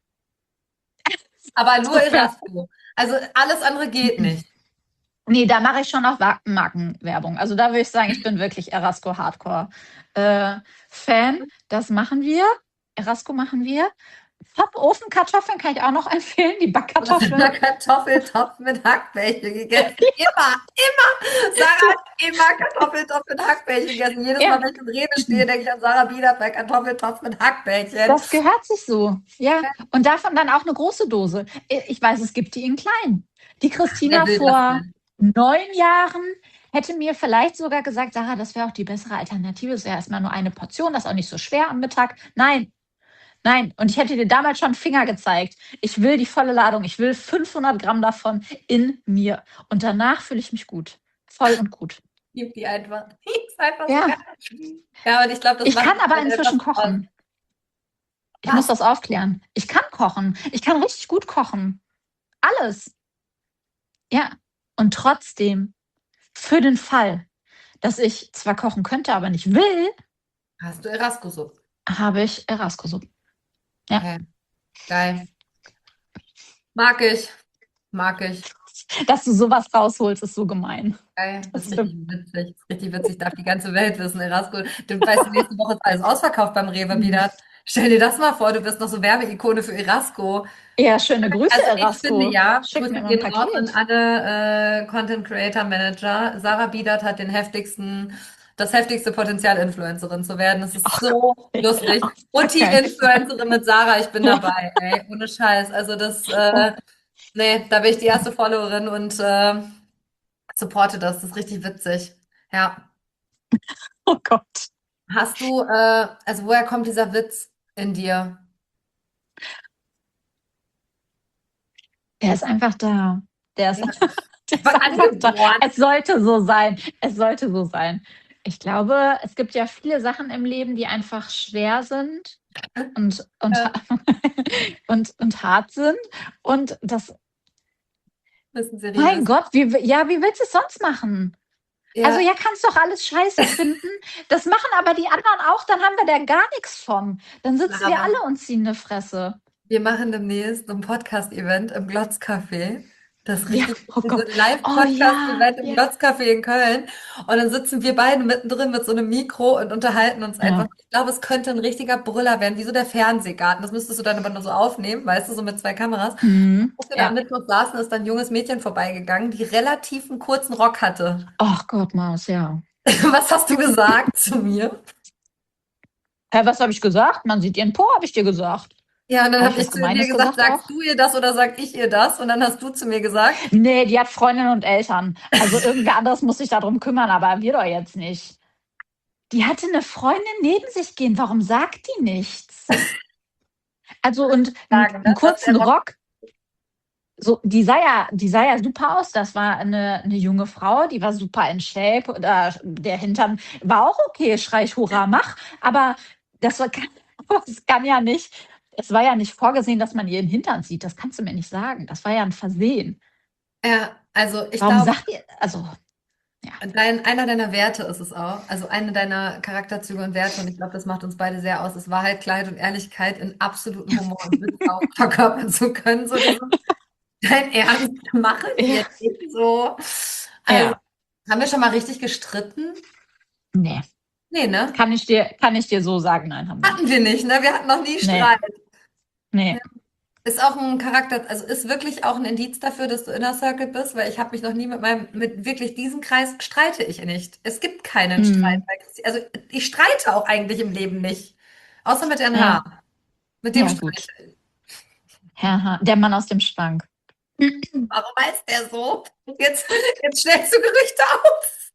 Aber nur Insofern, Erasco. Also alles andere geht nicht. nee, da mache ich schon auch Markenwerbung. Also da würde ich sagen, ich bin wirklich Erasco Hardcore Fan. Das machen wir. Erasco machen wir. Ofenkartoffeln kann ich auch noch empfehlen, die Du hast Backkartoffeln. immer Kartoffeltopf mit Hackbällchen gegessen. Immer. Sarah hat immer Kartoffeltopf mit Hackbällchen gegessen. Jedes Ja. Mal, wenn ich in Rede stehe, denke ich an Sarah Biedert bei Kartoffeltopf mit Hackbällchen. Das gehört sich so. Ja. Und davon dann auch eine große Dose. Ich weiß, es gibt die in klein. Die Christina Wer will das vor denn? 9 Jahren hätte mir vielleicht sogar gesagt, Sarah, das wäre auch die bessere Alternative. Es wäre erstmal nur eine Portion, das ist auch nicht so schwer am Mittag. Nein. Und ich hätte dir damals schon Finger gezeigt. Ich will die volle Ladung. Ich will 500 Gramm davon in mir. Und danach fühle ich mich gut. Voll und gut. Gib die einfach. Die ist einfach Ja. so geil. Ja, und ich glaube, das Ich macht kann aber halt inzwischen etwas aus. kochen. Ich Was? muss das aufklären. Ich kann kochen. Ich kann richtig gut kochen. Alles. Ja. Und trotzdem, für den Fall, dass ich zwar kochen könnte, aber nicht will, Hast du Erasmus-Suppe? habe ich Erasmus-Suppe. Ja. Okay. Geil. Mag ich. Dass du sowas rausholst, ist so gemein. Geil. Das Das ist richtig witzig. Das ist richtig witzig. Darf die ganze Welt wissen, Erasmus. Du weißt, nächste Woche ist alles ausverkauft beim Rewe wieder. Stell dir das mal vor, du bist noch so Werbeikone für Erasco. Ja, schöne Grüße, Also ich Erasco. finde ja, Schick mir Grüße mal ein gehen raus an Paket. alle Content Creator Manager. Sarah Biedert hat das heftigste Potenzial, Influencerin zu werden. Das ist so lustig. Und die Okay. Influencerin mit Sarah, ich bin dabei, ey, ohne Scheiß. Also nee, da bin ich die erste Followerin und supporte das. Das ist richtig witzig. Ja. Oh Gott. Hast du, also woher kommt dieser Witz in dir? Der ist einfach da. Der ist, Ja. der ist War einfach da. angeboren. Es sollte so sein. Es sollte so sein. Ich glaube, es gibt ja viele Sachen im Leben, die einfach schwer sind und, Ja. und hart sind. Und das, Bisschen mein seriös. Gott, wie willst du es sonst machen? Ja. Also ja, kannst doch alles scheiße finden. Das machen aber die anderen auch, dann haben wir da gar nichts von. Dann sitzen wir Aber- alle und ziehen eine Fresse. Wir machen demnächst ein Podcast-Event im Glotzcafé. Das ist Ja, richtig oh so Gott. ein Live-Podcast-Event im ja. Glotzcafé in Köln. Und dann sitzen wir beide mittendrin mit so einem Mikro und unterhalten uns einfach. Ich glaube, es könnte ein richtiger Brüller werden, wie so der Fernsehgarten. Das müsstest du dann aber nur so aufnehmen, weißt du, so mit 2 Kameras. Als wir da am Mittwoch saßen, ist dann ein junges Mädchen vorbeigegangen, die relativ einen kurzen Rock hatte. Ach Gott, Maus, ja. Was hast du gesagt zu mir? Was habe ich gesagt? Man sieht ihren Po, habe ich dir gesagt. Ja, und dann Hab habe ich ich was zu dir Gemeines gesagt, gesagt sagst auch? du ihr das oder sag ich ihr das? Und dann hast du zu mir gesagt, Nee, die hat Freundinnen und Eltern. Also irgendwer anderes muss sich darum kümmern, aber wir doch jetzt nicht. Die hatte eine Freundin neben sich gehen. Warum sagt die nichts? Also und Sagen, ne? einen kurzen Dass der Rock. So, die sah ja super aus. Das war eine junge Frau, die war super in Shape. Oder der Hintern war auch okay, schrei ich Hurra, mach. Aber das kann ja nicht. Es war ja nicht vorgesehen, dass man ihren Hintern sieht. Das kannst du mir nicht sagen. Das war ja ein Versehen. Ja, also ich Warum glaube, sagt ihr, also, einer deiner Werte ist es auch, also eine deiner Charakterzüge und Werte, und ich glaube, das macht uns beide sehr aus, ist Wahrheit, Klarheit und Ehrlichkeit in absoluten Humor und Witz auch verkörpern zu können. So dein Ernst machen Ja. jetzt nicht so. Also, Ja. haben wir schon mal richtig gestritten? Nee, Nee, ne? kann ich dir so sagen, nein, haben wir nicht. Hatten wir nicht, ne? Wir hatten noch nie Nee. Streit. Nee. Ist auch ein Charakter, also ist wirklich auch ein Indiz dafür, dass du Inner Circle bist, weil ich habe mich noch nie mit wirklich diesem Kreis streite ich nicht. Es gibt keinen Streit bei Christi. Also ich streite auch eigentlich im Leben nicht. Außer mit Herrn Ja. H. Mit dem Ja, streite gut. ich. Herr, der Mann aus dem Schrank. Warum heißt der so? Jetzt stellst du Gerüchte auf.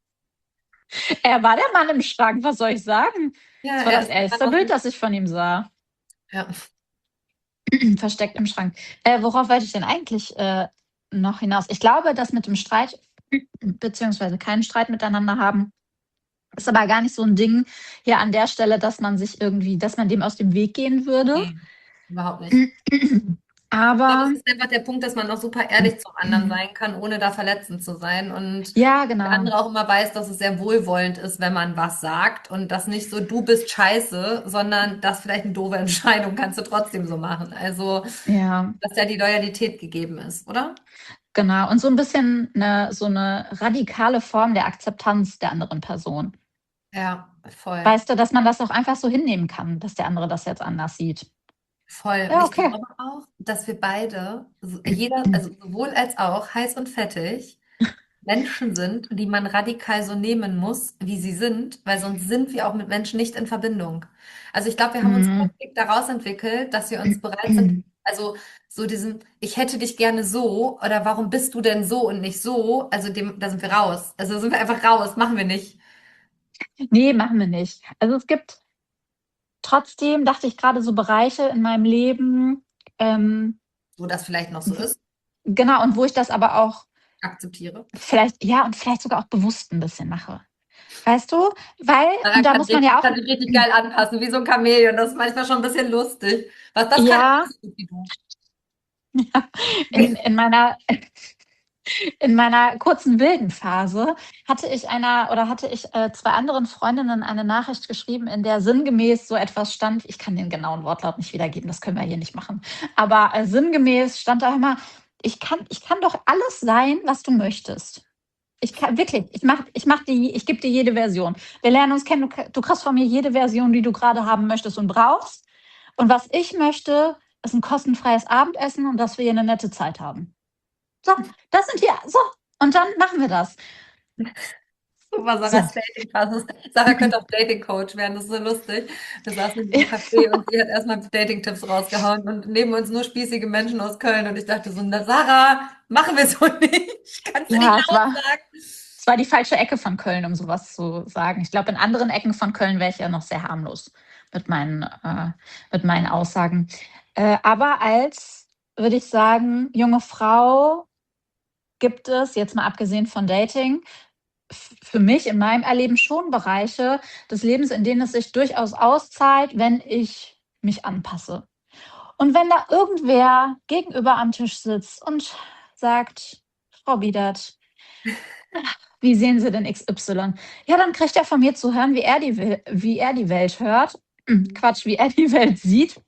Er war der Mann im Schrank, was soll ich sagen? Ja, Das war das ist der erste Mann Bild, das ich von ihm sah. Ja. Versteckt im Schrank. Worauf wollte ich denn eigentlich noch hinaus? Ich glaube, das mit dem Streit, beziehungsweise keinen Streit miteinander haben, ist aber gar nicht so ein Ding hier an der Stelle, dass man dem aus dem Weg gehen würde. Nee, überhaupt nicht. Aber Das ist einfach der Punkt, dass man auch super ehrlich zum anderen sein kann, ohne da verletzend zu sein. Und ja, der genau. andere auch immer weiß, dass es sehr wohlwollend ist, wenn man was sagt und das nicht so, du bist scheiße, sondern das vielleicht eine doofe Entscheidung, kannst du trotzdem so machen. Also, Ja, dass ja die Loyalität gegeben ist, oder? genau. Und so ein bisschen so eine radikale Form der Akzeptanz der anderen Person. Ja, voll. Weißt du, dass man das auch einfach so hinnehmen kann, dass der andere das jetzt anders sieht. Voll. Und Ja, ich okay. glaube auch, dass wir beide, jeder, also sowohl als auch, heiß und fettig, Menschen sind, die man radikal so nehmen muss, wie sie sind, weil sonst sind wir auch mit Menschen nicht in Verbindung. Also ich glaube, wir haben uns Mhm. häufig daraus entwickelt, dass wir uns bereit sind, also so diesen, ich hätte dich gerne so oder warum bist du denn so und nicht so, also da sind wir raus. Also da sind wir einfach raus, machen wir nicht. Nee, machen wir nicht. Also es gibt trotzdem, dachte ich gerade, so Bereiche in meinem Leben, ähm, Wo das vielleicht noch so w ist, genau, und wo ich das aber auch akzeptiere. vielleicht ja, und vielleicht sogar auch bewusst 'n bisschen mache. Weißt du? Weil Daran und da muss man ja auch kann sich richtig geil anpassen, wie so ein Chamäleon. Das ist manchmal schon ein bisschen lustig. Was das kann, er ja, nicht so gut wie du. ja, in meiner in meiner kurzen wilden Phase hatte ich, 2 anderen Freundinnen eine Nachricht geschrieben, in der sinngemäß so etwas stand. Ich kann den genauen Wortlaut nicht wiedergeben, das können wir hier nicht machen. Aber, sinngemäß stand da immer: „Ich kann doch alles sein, was du möchtest. Ich kann wirklich, ich gebe dir jede Version. Wir lernen uns kennen, du kriegst von mir jede Version, die du gerade haben möchtest und brauchst. Und was ich möchte, ist ein kostenfreies Abendessen und dass wir hier eine nette Zeit haben. So, das sind wir. So, und dann machen wir das. Super, So. Sarahs Dating-Phase. Sarah könnte auch Dating-Coach werden, das ist so lustig. Wir saßen in diesem Ja, Café und sie hat erstmal Dating-Tipps rausgehauen und neben uns nur spießige Menschen aus Köln und ich dachte so, na Sarah, machen wir so nicht. Kannst du nicht ja, laut sagen? es war die falsche Ecke von Köln, um sowas zu sagen. Ich glaube, in anderen Ecken von Köln wäre ich ja noch sehr harmlos mit meinen Aussagen. Aber als, würde ich sagen, junge Frau gibt es, jetzt mal abgesehen von Dating, für mich in meinem Erleben schon Bereiche des Lebens, in denen es sich durchaus auszahlt, wenn ich mich anpasse. Und wenn da irgendwer gegenüber am Tisch sitzt und sagt, Frau Biedert, wie sehen Sie denn XY? Ja, dann kriegt er von mir zu hören, wie er die Welt hört. Quatsch, wie er die Welt sieht.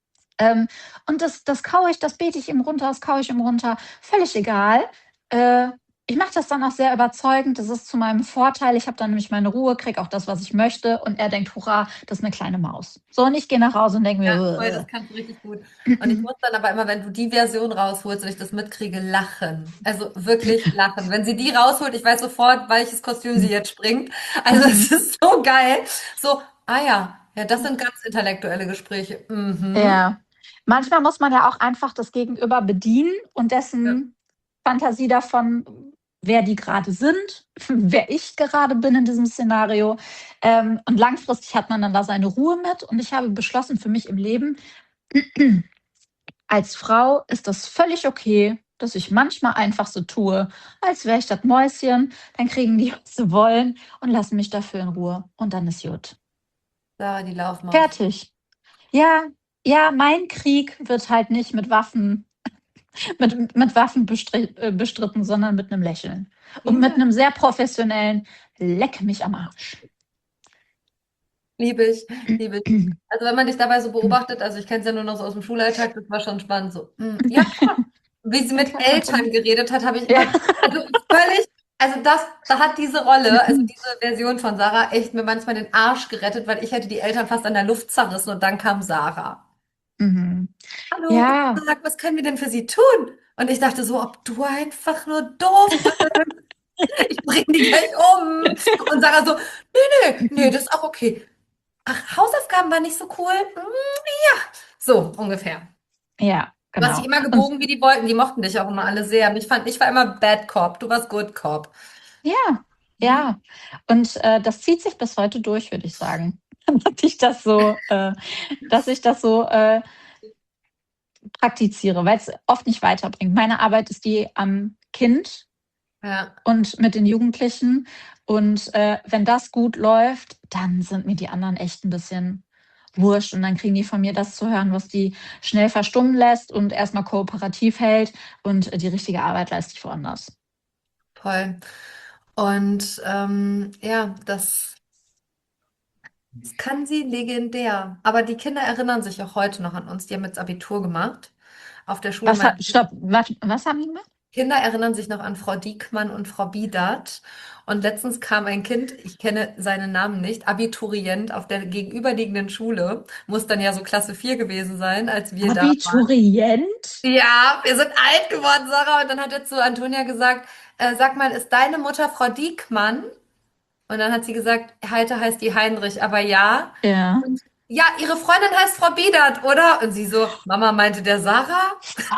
Und das kaue ich, das bete ich ihm runter, das kaue ich ihm runter, völlig egal. Äh, Ich mache das dann auch sehr überzeugend, das ist zu meinem Vorteil. Ich habe dann nämlich meine Ruhe, kriege auch das, was ich möchte und er denkt: „Hurra, das ist eine kleine Maus.“ So, und ich gehe nach Hause und denke Ja, voll, das mir: kannst du richtig gut. Und ich muss dann aber immer, wenn du die Version rausholst und ich das mitkriege, lachen. Also wirklich lachen. Wenn sie die rausholt, ich weiß sofort, welches Kostüm sie jetzt springt. Also es ist so geil. So, ah ja, ja, das sind ganz intellektuelle Gespräche. Mhm. Ja. Manchmal muss man ja auch einfach das Gegenüber bedienen und Ja, dessen Fantasie davon, wer die gerade sind, wer ich gerade bin in diesem Szenario. Und langfristig hat man dann da seine Ruhe mit. Und ich habe beschlossen für mich im Leben, als Frau ist das völlig okay, dass ich manchmal einfach so tue, als wäre ich das Mäuschen. Dann kriegen die, was sie wollen und lassen mich dafür in Ruhe. Und dann ist gut. Sarah, die Laufmaus. Fertig. Ja, ja, mein Krieg wird halt nicht mit Waffen bestritten, sondern mit einem Lächeln. Und mit Ja, einem sehr professionellen Leck mich am Arsch. liebe ich, liebe ich. Also wenn man dich dabei so beobachtet, also ich kenne es ja nur noch so aus dem Schulalltag, das war schon spannend. So, ja, wie sie mit Eltern geredet hat, habe ich Ja. immer, also völlig, also das, da hat diese Rolle, also diese Version von Sarah echt mir manchmal den Arsch gerettet, weil ich hätte die Eltern fast an der Luft zerrissen und dann kam Sarah. Mhm. Hallo, guten Ja. Tag, was können wir denn für Sie tun? Und ich dachte so, ob du einfach nur doof bist, ich bring die gleich um. Und Sarah so, nee, das ist auch okay. Ach, Hausaufgaben waren nicht so cool? Ja, so ungefähr. Ja, Du hast dich genau. immer Und gebogen, wie die wollten. Die mochten dich auch immer alle sehr. Ich war immer Bad Cop, du warst Good Cop. ja, Mhm. ja. Und, das zieht sich bis heute durch, würde ich sagen, dass ich das so dass ich das so, praktiziere, weil es oft nicht weiterbringt. Meine Arbeit ist die am Kind Ja, und mit den Jugendlichen. Und wenn das gut läuft, dann sind mir die anderen echt ein bisschen wurscht. Und dann kriegen die von mir das zu hören, was die schnell verstummen lässt und erstmal kooperativ hält. Und die richtige Arbeit leiste ich woanders. voll. Und ja, das kann sie legendär. Aber die Kinder erinnern sich auch heute noch an uns. Die haben jetzt Abitur gemacht. Auf der Schule meiner Stopp, was haben die gemacht? Kinder erinnern sich noch an Frau Diekmann und Frau Biedert. Und letztens kam ein Kind, ich kenne seinen Namen nicht, Abiturient auf der gegenüberliegenden Schule, muss dann ja so Klasse 4 gewesen sein, als wir da waren. Abiturient? Ja, wir sind alt geworden, Sarah. Und dann hat er zu Antonia gesagt, sag mal, ist deine Mutter Frau Diekmann? Und dann hat sie gesagt, heute heißt die Heinrich, aber ja. Ja. Und ja, ihre Freundin heißt Frau Biedert, oder? Und sie so, Mama meinte der Sarah?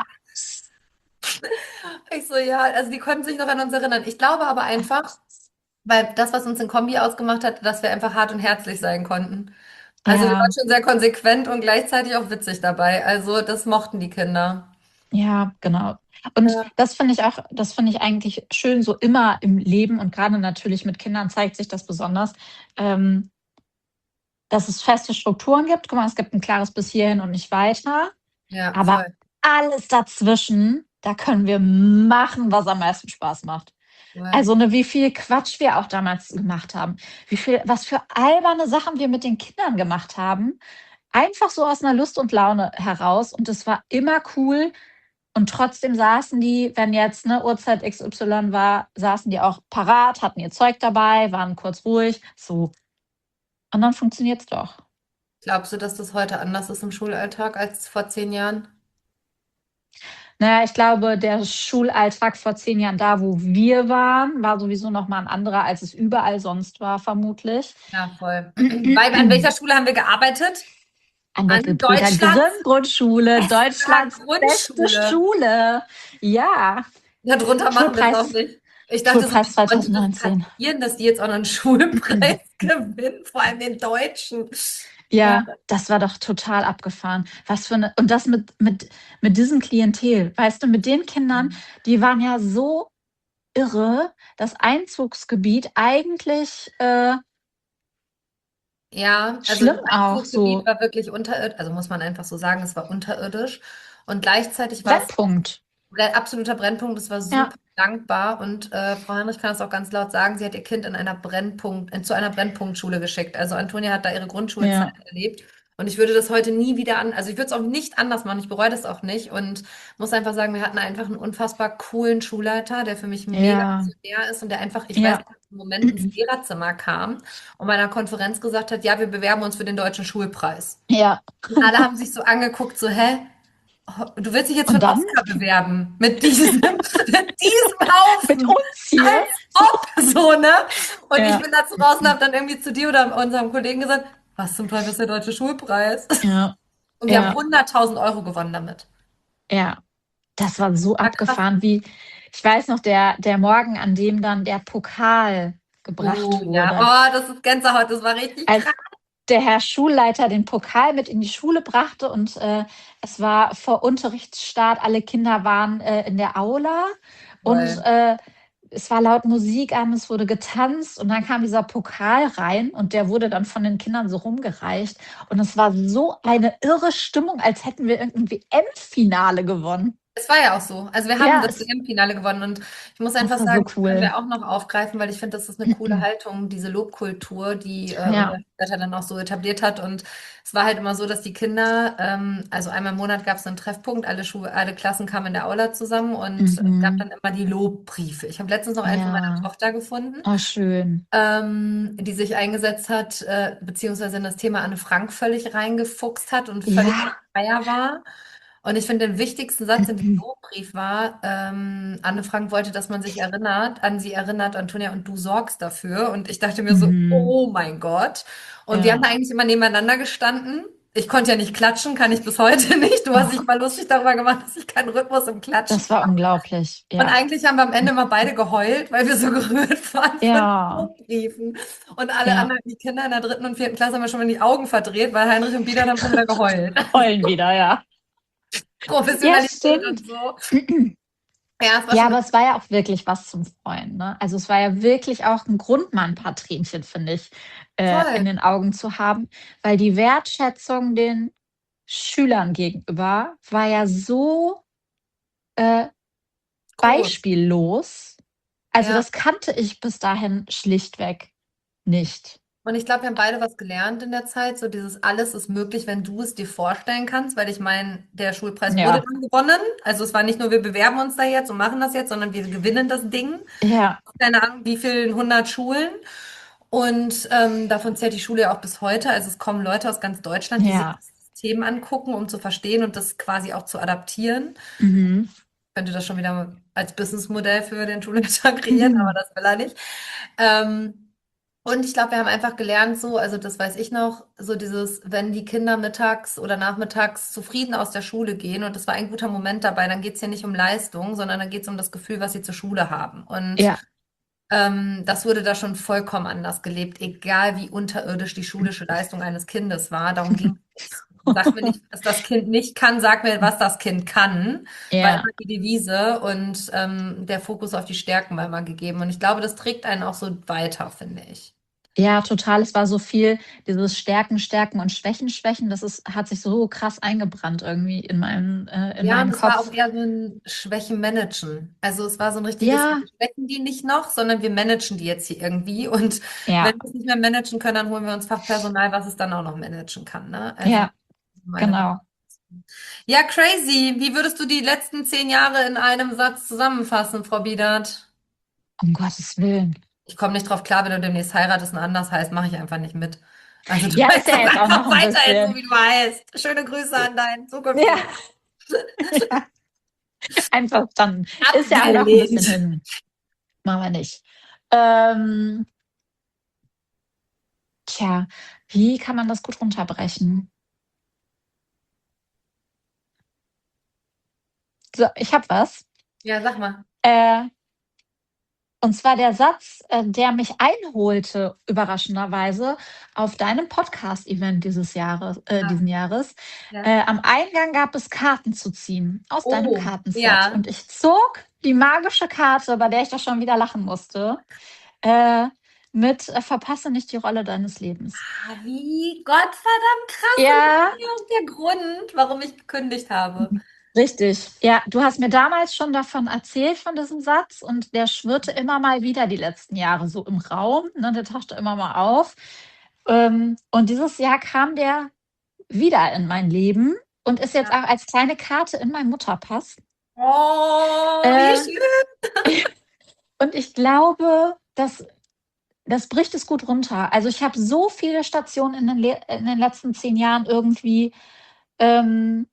Ich so, ja, also die konnten sich noch an uns erinnern. Ich glaube aber einfach, weil das, was uns in Kombi ausgemacht hat, dass wir einfach hart und herzlich sein konnten. Also wir Ja, waren schon sehr konsequent und gleichzeitig auch witzig dabei. Also das mochten die Kinder. ja, genau. Und Ja, das finde ich eigentlich schön, so immer im Leben und gerade natürlich mit Kindern zeigt sich das besonders, ähm, dass es feste Strukturen gibt. Guck mal, es gibt ein klares bis hierhin und nicht weiter. ja, Aber voll. alles dazwischen, da können wir machen, was am meisten Spaß macht. Voll. Also, ne, wie viel Quatsch wir auch damals gemacht haben. Was für alberne Sachen wir mit den Kindern gemacht haben. Einfach so aus einer Lust und Laune heraus und es war immer cool und trotzdem saßen die, wenn jetzt, ne, Uhrzeit XY war, saßen die auch parat, hatten ihr Zeug dabei, waren kurz ruhig, so. Und dann funktioniert's doch. Glaubst du, dass das heute anders ist im Schulalltag als vor 10 Jahren? Na ja, ich glaube, der Schulalltag vor 10 Jahren da, wo wir waren, war sowieso noch mal 'n anderer, als es überall sonst war vermutlich. Ja, voll. Weil an welcher Schule haben wir gearbeitet? An der An Gebrüder Deutschlands Grimm Grundschule, bester Deutschlands beste Grundschule. Schule. Ja, Ja, drunter machen wir es auch Schulpreis nicht. Ich dachte so, Schulpreis wie konnte das 2019. passieren, dass die jetzt auch noch einen Schulpreis gewinnen, vor allem den Deutschen. Ja, Ja, das war doch total abgefahren. Was für 'ne und das mit diesem Klientel. Weißt du, mit den Kindern, die waren ja so irre, das Einzugsgebiet eigentlich, ja, also das schlimm auch Einzugsgebiet so. war wirklich unterirdisch, also muss man einfach so sagen, es war unterirdisch. Und gleichzeitig war es Brennpunkt. absoluter Brennpunkt. Es war Ja, super dankbar. Und Frau Heinrich kann es auch ganz laut sagen, sie hat ihr Kind zu einer Brennpunktschule geschickt. Also Antonia hat da ihre Grundschulzeit ja. erlebt. Und ich würde das heute nie wieder also ich würde es auch nicht anders machen. Ich bereue das auch nicht. Und muss einfach sagen, wir hatten einfach einen unfassbar coolen Schulleiter, der für mich mega Ja, visionär ist und der einfach, ich weiß ja. nicht, im Moment ins Lehrerzimmer kam und bei einer Konferenz gesagt hat, ja, wir bewerben uns für den Deutschen Schulpreis. Ja. Und alle haben sich so angeguckt, so, hä? Du willst dich jetzt für Und einen dann Oscar bewerben mit diesem mit Haufen, uns hier. als ob, so, ne? Und ich Ja, bin da zu raus und habe dann irgendwie zu dir oder unserem Kollegen gesagt, was zum Teufel ist der Deutsche Schulpreis? ja, Und wir haben ja, 100.000 Euro gewonnen damit. ja. Das war so War krass. abgefahren, wie ich weiß noch, der Morgen, an dem dann der Pokal gebracht Ja, wurde. oh, das ist Gänsehaut, das war richtig krass. Als der Herr Schulleiter den Pokal mit in die Schule brachte und, es war vor Unterrichtsstart, alle Kinder waren, in der Aula und, Voll. es war laut Musik an, es wurde getanzt und dann kam dieser Pokal rein und der wurde dann von den Kindern so rumgereicht und es war so eine irre Stimmung, als hätten wir irgend 'n WM-Finale gewonnen. Es war ja auch so. Also wir haben Ja, das WM-Finale gewonnen und ich muss einfach das war so sagen, das können cool. wir auch noch aufgreifen, weil ich finde, das ist eine coole Haltung, diese Lobkultur, die Ja, unser Vater dann auch so etabliert hat. Und es war halt immer so, dass die Kinder, also einmal im Monat gab es einen Treffpunkt, alle Klassen kamen in der Aula zusammen und es gab mhm. dann immer die Lobbriefe. Ich habe letztens noch einen von meiner Ja. Tochter gefunden, Oh, schön. die sich eingesetzt hat, beziehungsweise in das Thema Anne Frank völlig reingefuchst hat und völlig Ja. feier war. Und ich finde, den wichtigsten Satz in diesem Lobbrief war, Anne Frank wollte, dass man sich an sie erinnert, Antonia, und du sorgst dafür. Und ich dachte mir so, Mhm. oh mein Gott. Und wir haben Ja. da eigentlich immer nebeneinander gestanden. Ich konnte ja nicht klatschen, kann ich bis heute nicht. Du hast dich Och, mal lustig darüber gemacht, dass ich keinen Rhythmus im Klatschen das war habe. unglaublich. Und Ja. eigentlich haben wir am Ende mal beide geheult, weil wir so gerührt waren von den Ja, Lobbriefen. Und alle ja. anderen, die Kinder in der 3. und 4. Klasse haben mir schon mal die Augen verdreht, weil Heinrich und Bieder haben schon wieder geheult. Heulen wieder, ja. Ja, Professionalität und stimmt. so. Ja, es war Ja, schon aber es war ja auch wirklich was zum Freuen, ne? Also, es war ja wirklich auch 'n Grund, mal 'n paar Tränchen, finde ich, voll. in den Augen zu haben, weil die Wertschätzung den Schülern gegenüber war ja so, äh, Groß. beispiellos. Also, Ja, das kannte ich bis dahin schlichtweg nicht. Und ich glaube, wir haben beide was gelernt in der Zeit. So dieses alles ist möglich, wenn du es dir vorstellen kannst, weil ich meine, der Schulpreis wurde Ja, dann gewonnen. Also es war nicht nur, wir bewerben uns da jetzt und machen das jetzt, sondern wir gewinnen das Ding. ja, Keine Ahnung, wie vielen 100 Schulen. Und davon zählt die Schule ja auch bis heute. Also es kommen Leute aus ganz Deutschland, die sich ja. das System angucken, um zu verstehen und das quasi auch zu adaptieren. Mhm. Könnte das schon wieder als Businessmodell für den Schulalltag kreieren, aber das will er nicht. Ähm, und ich glaube, wir haben einfach gelernt, so, also das weiß ich noch, so dieses, wenn die Kinder mittags oder nachmittags zufrieden aus der Schule gehen, und das war ein guter Moment dabei, dann geht es ja nicht um Leistung, sondern dann geht es um das Gefühl, was sie zur Schule haben. Und Ja. das wurde da schon vollkommen anders gelebt, egal wie unterirdisch die schulische Leistung eines Kindes war. Darum ging es. Sag mir nicht, was das Kind nicht kann, sag mir, was das Kind kann, war Ja. immer die Devise und der Fokus auf die Stärken war immer gegeben. Und ich glaube, das trägt einen auch so weiter, finde ich. Ja, total. Es war so viel dieses Stärken, Stärken und Schwächen, Schwächen. Hat sich so krass eingebrannt irgendwie in Ja, und meinem es war auch Kopf. eher so ein Schwächenmanagen. Also es war so ein richtiges, Ja, wir schwächen die nicht noch, sondern wir managen die jetzt hier irgendwie. Und wenn ja, wir es nicht mehr managen können, dann holen wir uns Fachpersonal, was es dann auch noch managen kann, ne? Also ja, meine genau. Beobachtung. Ja, crazy. Wie würdest du die letzten 10 Jahre in einem Satz zusammenfassen, Frau Biedert? Um Gottes Willen. Ich komme nicht drauf klar, wenn du demnächst heiratest und anders heißt, mache ich einfach nicht mit. Also du Ja, ist heißt ja doch jetzt auch einfach noch ein weiterhin so, bisschen. wie du heißt. Schöne Grüße an deinen Ja, zukünftigen ja, einverstanden. Ist ja auch noch ein bisschen abgelehnt. hin. Machen wir nicht. Ähm, tja, wie kann man das gut runterbrechen? So, ich habe was. Ja, sag mal. Äh, Und zwar der Satz, der mich einholte, überraschenderweise, auf deinem Podcast-Event Ah, diesen Jahres. ja. Am Eingang gab es Karten zu ziehen aus deinem Oh, Kartenset. ja. Und ich zog die magische Karte, bei der ich doch schon wieder lachen musste, äh, mit Verpasse nicht die Rolle deines Lebens. Ah, wie Gottverdammt krass. Und das Ja, ist ja auch der Grund, warum ich gekündigt habe. richtig. Ja, du hast mir damals schon davon erzählt, von diesem Satz, und der schwirrte immer mal wieder die letzten Jahre so im Raum, ne? Der tauchte immer mal auf. Und dieses Jahr kam der wieder in mein Leben und ist jetzt Ja. auch als kleine Karte in meinem Mutterpass. Oh, wie Äh, schön. und ich glaube, das bricht es gut runter. Also, ich habe so viele Stationen in den letzten 10 Jahren irgendwie, ähm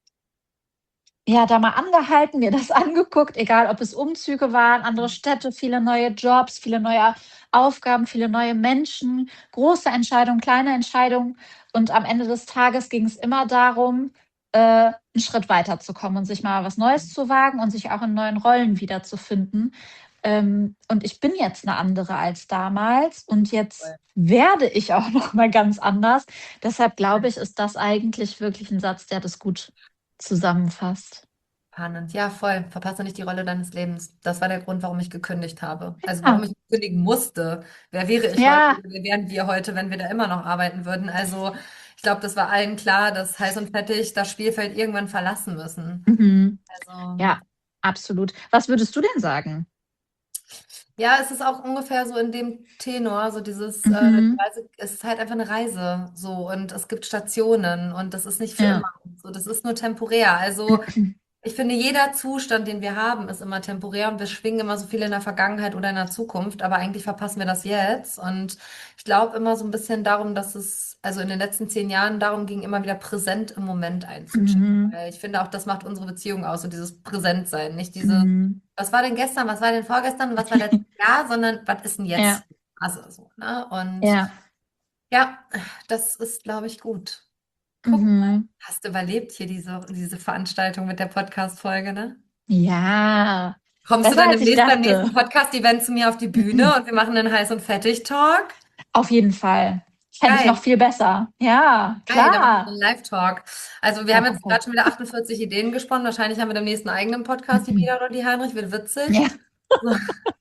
ja, da mal angehalten, mir das angeguckt, egal ob es Umzüge waren, andere Städte, viele neue Jobs, viele neue Aufgaben, viele neue Menschen, große Entscheidungen, kleine Entscheidungen. Und am Ende des Tages ging es immer darum, 'n Schritt weiterzukommen und sich mal was Neues zu wagen und sich auch in neuen Rollen wiederzufinden. Und ich bin jetzt eine andere als damals und jetzt werde ich auch noch mal ganz anders. Deshalb glaube ich, ist das eigentlich wirklich ein Satz, der das gut zusammenfasst. Spannend. Ja, voll. Verpasse nicht die Rolle deines Lebens. Das war der Grund, warum ich gekündigt habe. Also warum Ah, ich kündigen musste. Wer wäre ich heute? ja, Wer wären wir heute, wenn wir da immer noch arbeiten würden? Also ich glaube, das war allen klar, dass heiß und fettig das Spielfeld irgendwann verlassen müssen. mhm. Also Ja, absolut. Was würdest du denn sagen? ja, es ist auch ungefähr so in dem Tenor, so dieses, die Mhm. Reise, es ist halt einfach eine Reise, so, und es gibt Stationen und das ist nicht für Ja. immer, so, das ist nur temporär. Also ich finde, jeder Zustand, den wir haben, ist immer temporär und wir schwingen immer so viel in der Vergangenheit oder in der Zukunft, aber eigentlich verpassen wir das jetzt. Und ich glaube immer so ein bisschen darum, dass es, also in den letzten 10 Jahren darum ging, immer wieder präsent im Moment einzuchecken. Mhm. Weil ich finde auch, das macht unsere Beziehung aus, so dieses Präsentsein, nicht dieses, Mhm. was war denn gestern, was war denn vorgestern, was war letztes Jahr, sondern was ist denn Ja, jetzt? Also so, ne? Und ja. ja, das ist, glaube ich, gut. Guck mal, Mhm. hast du überlebt hier diese Veranstaltung mit der Podcast-Folge, ne? Ja, Kommst du besser dann als ich demnächst beim dachte. nächsten Podcast-Event zu mir auf die Bühne und wir machen einen Heiß- und Fettig-Talk? Auf jeden Fall. Fände ich noch Geil, viel besser. Ja, geil, dann machen wir so klar. einen Live-Talk. Also wir Ja, haben jetzt gerade perfekt. schon wieder 48 Ideen gesponnen. Wahrscheinlich haben wir demnächst einen eigenen Podcast, die Beda oder die Heinrich. Wird witzig. Ja, So,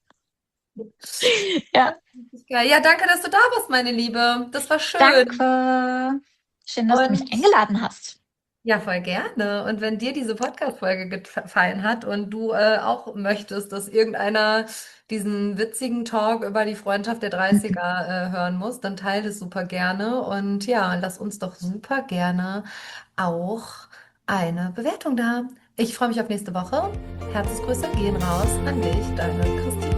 ja. geil. Ja, danke, dass du da warst, meine Liebe. Das war schön. Danke. Schön, dass du mich Und eingeladen hast. Ja, voll gerne. Und wenn dir diese Podcast-Folge gefallen hat und du auch möchtest, dass irgendeiner diesen witzigen Talk über die Freundschaft der 30er hören muss, dann teile es super gerne. Und ja, lass uns doch super gerne auch eine Bewertung da. Ich freue mich auf nächste Woche. Herzensgrüße gehen raus an dich, deine Christine.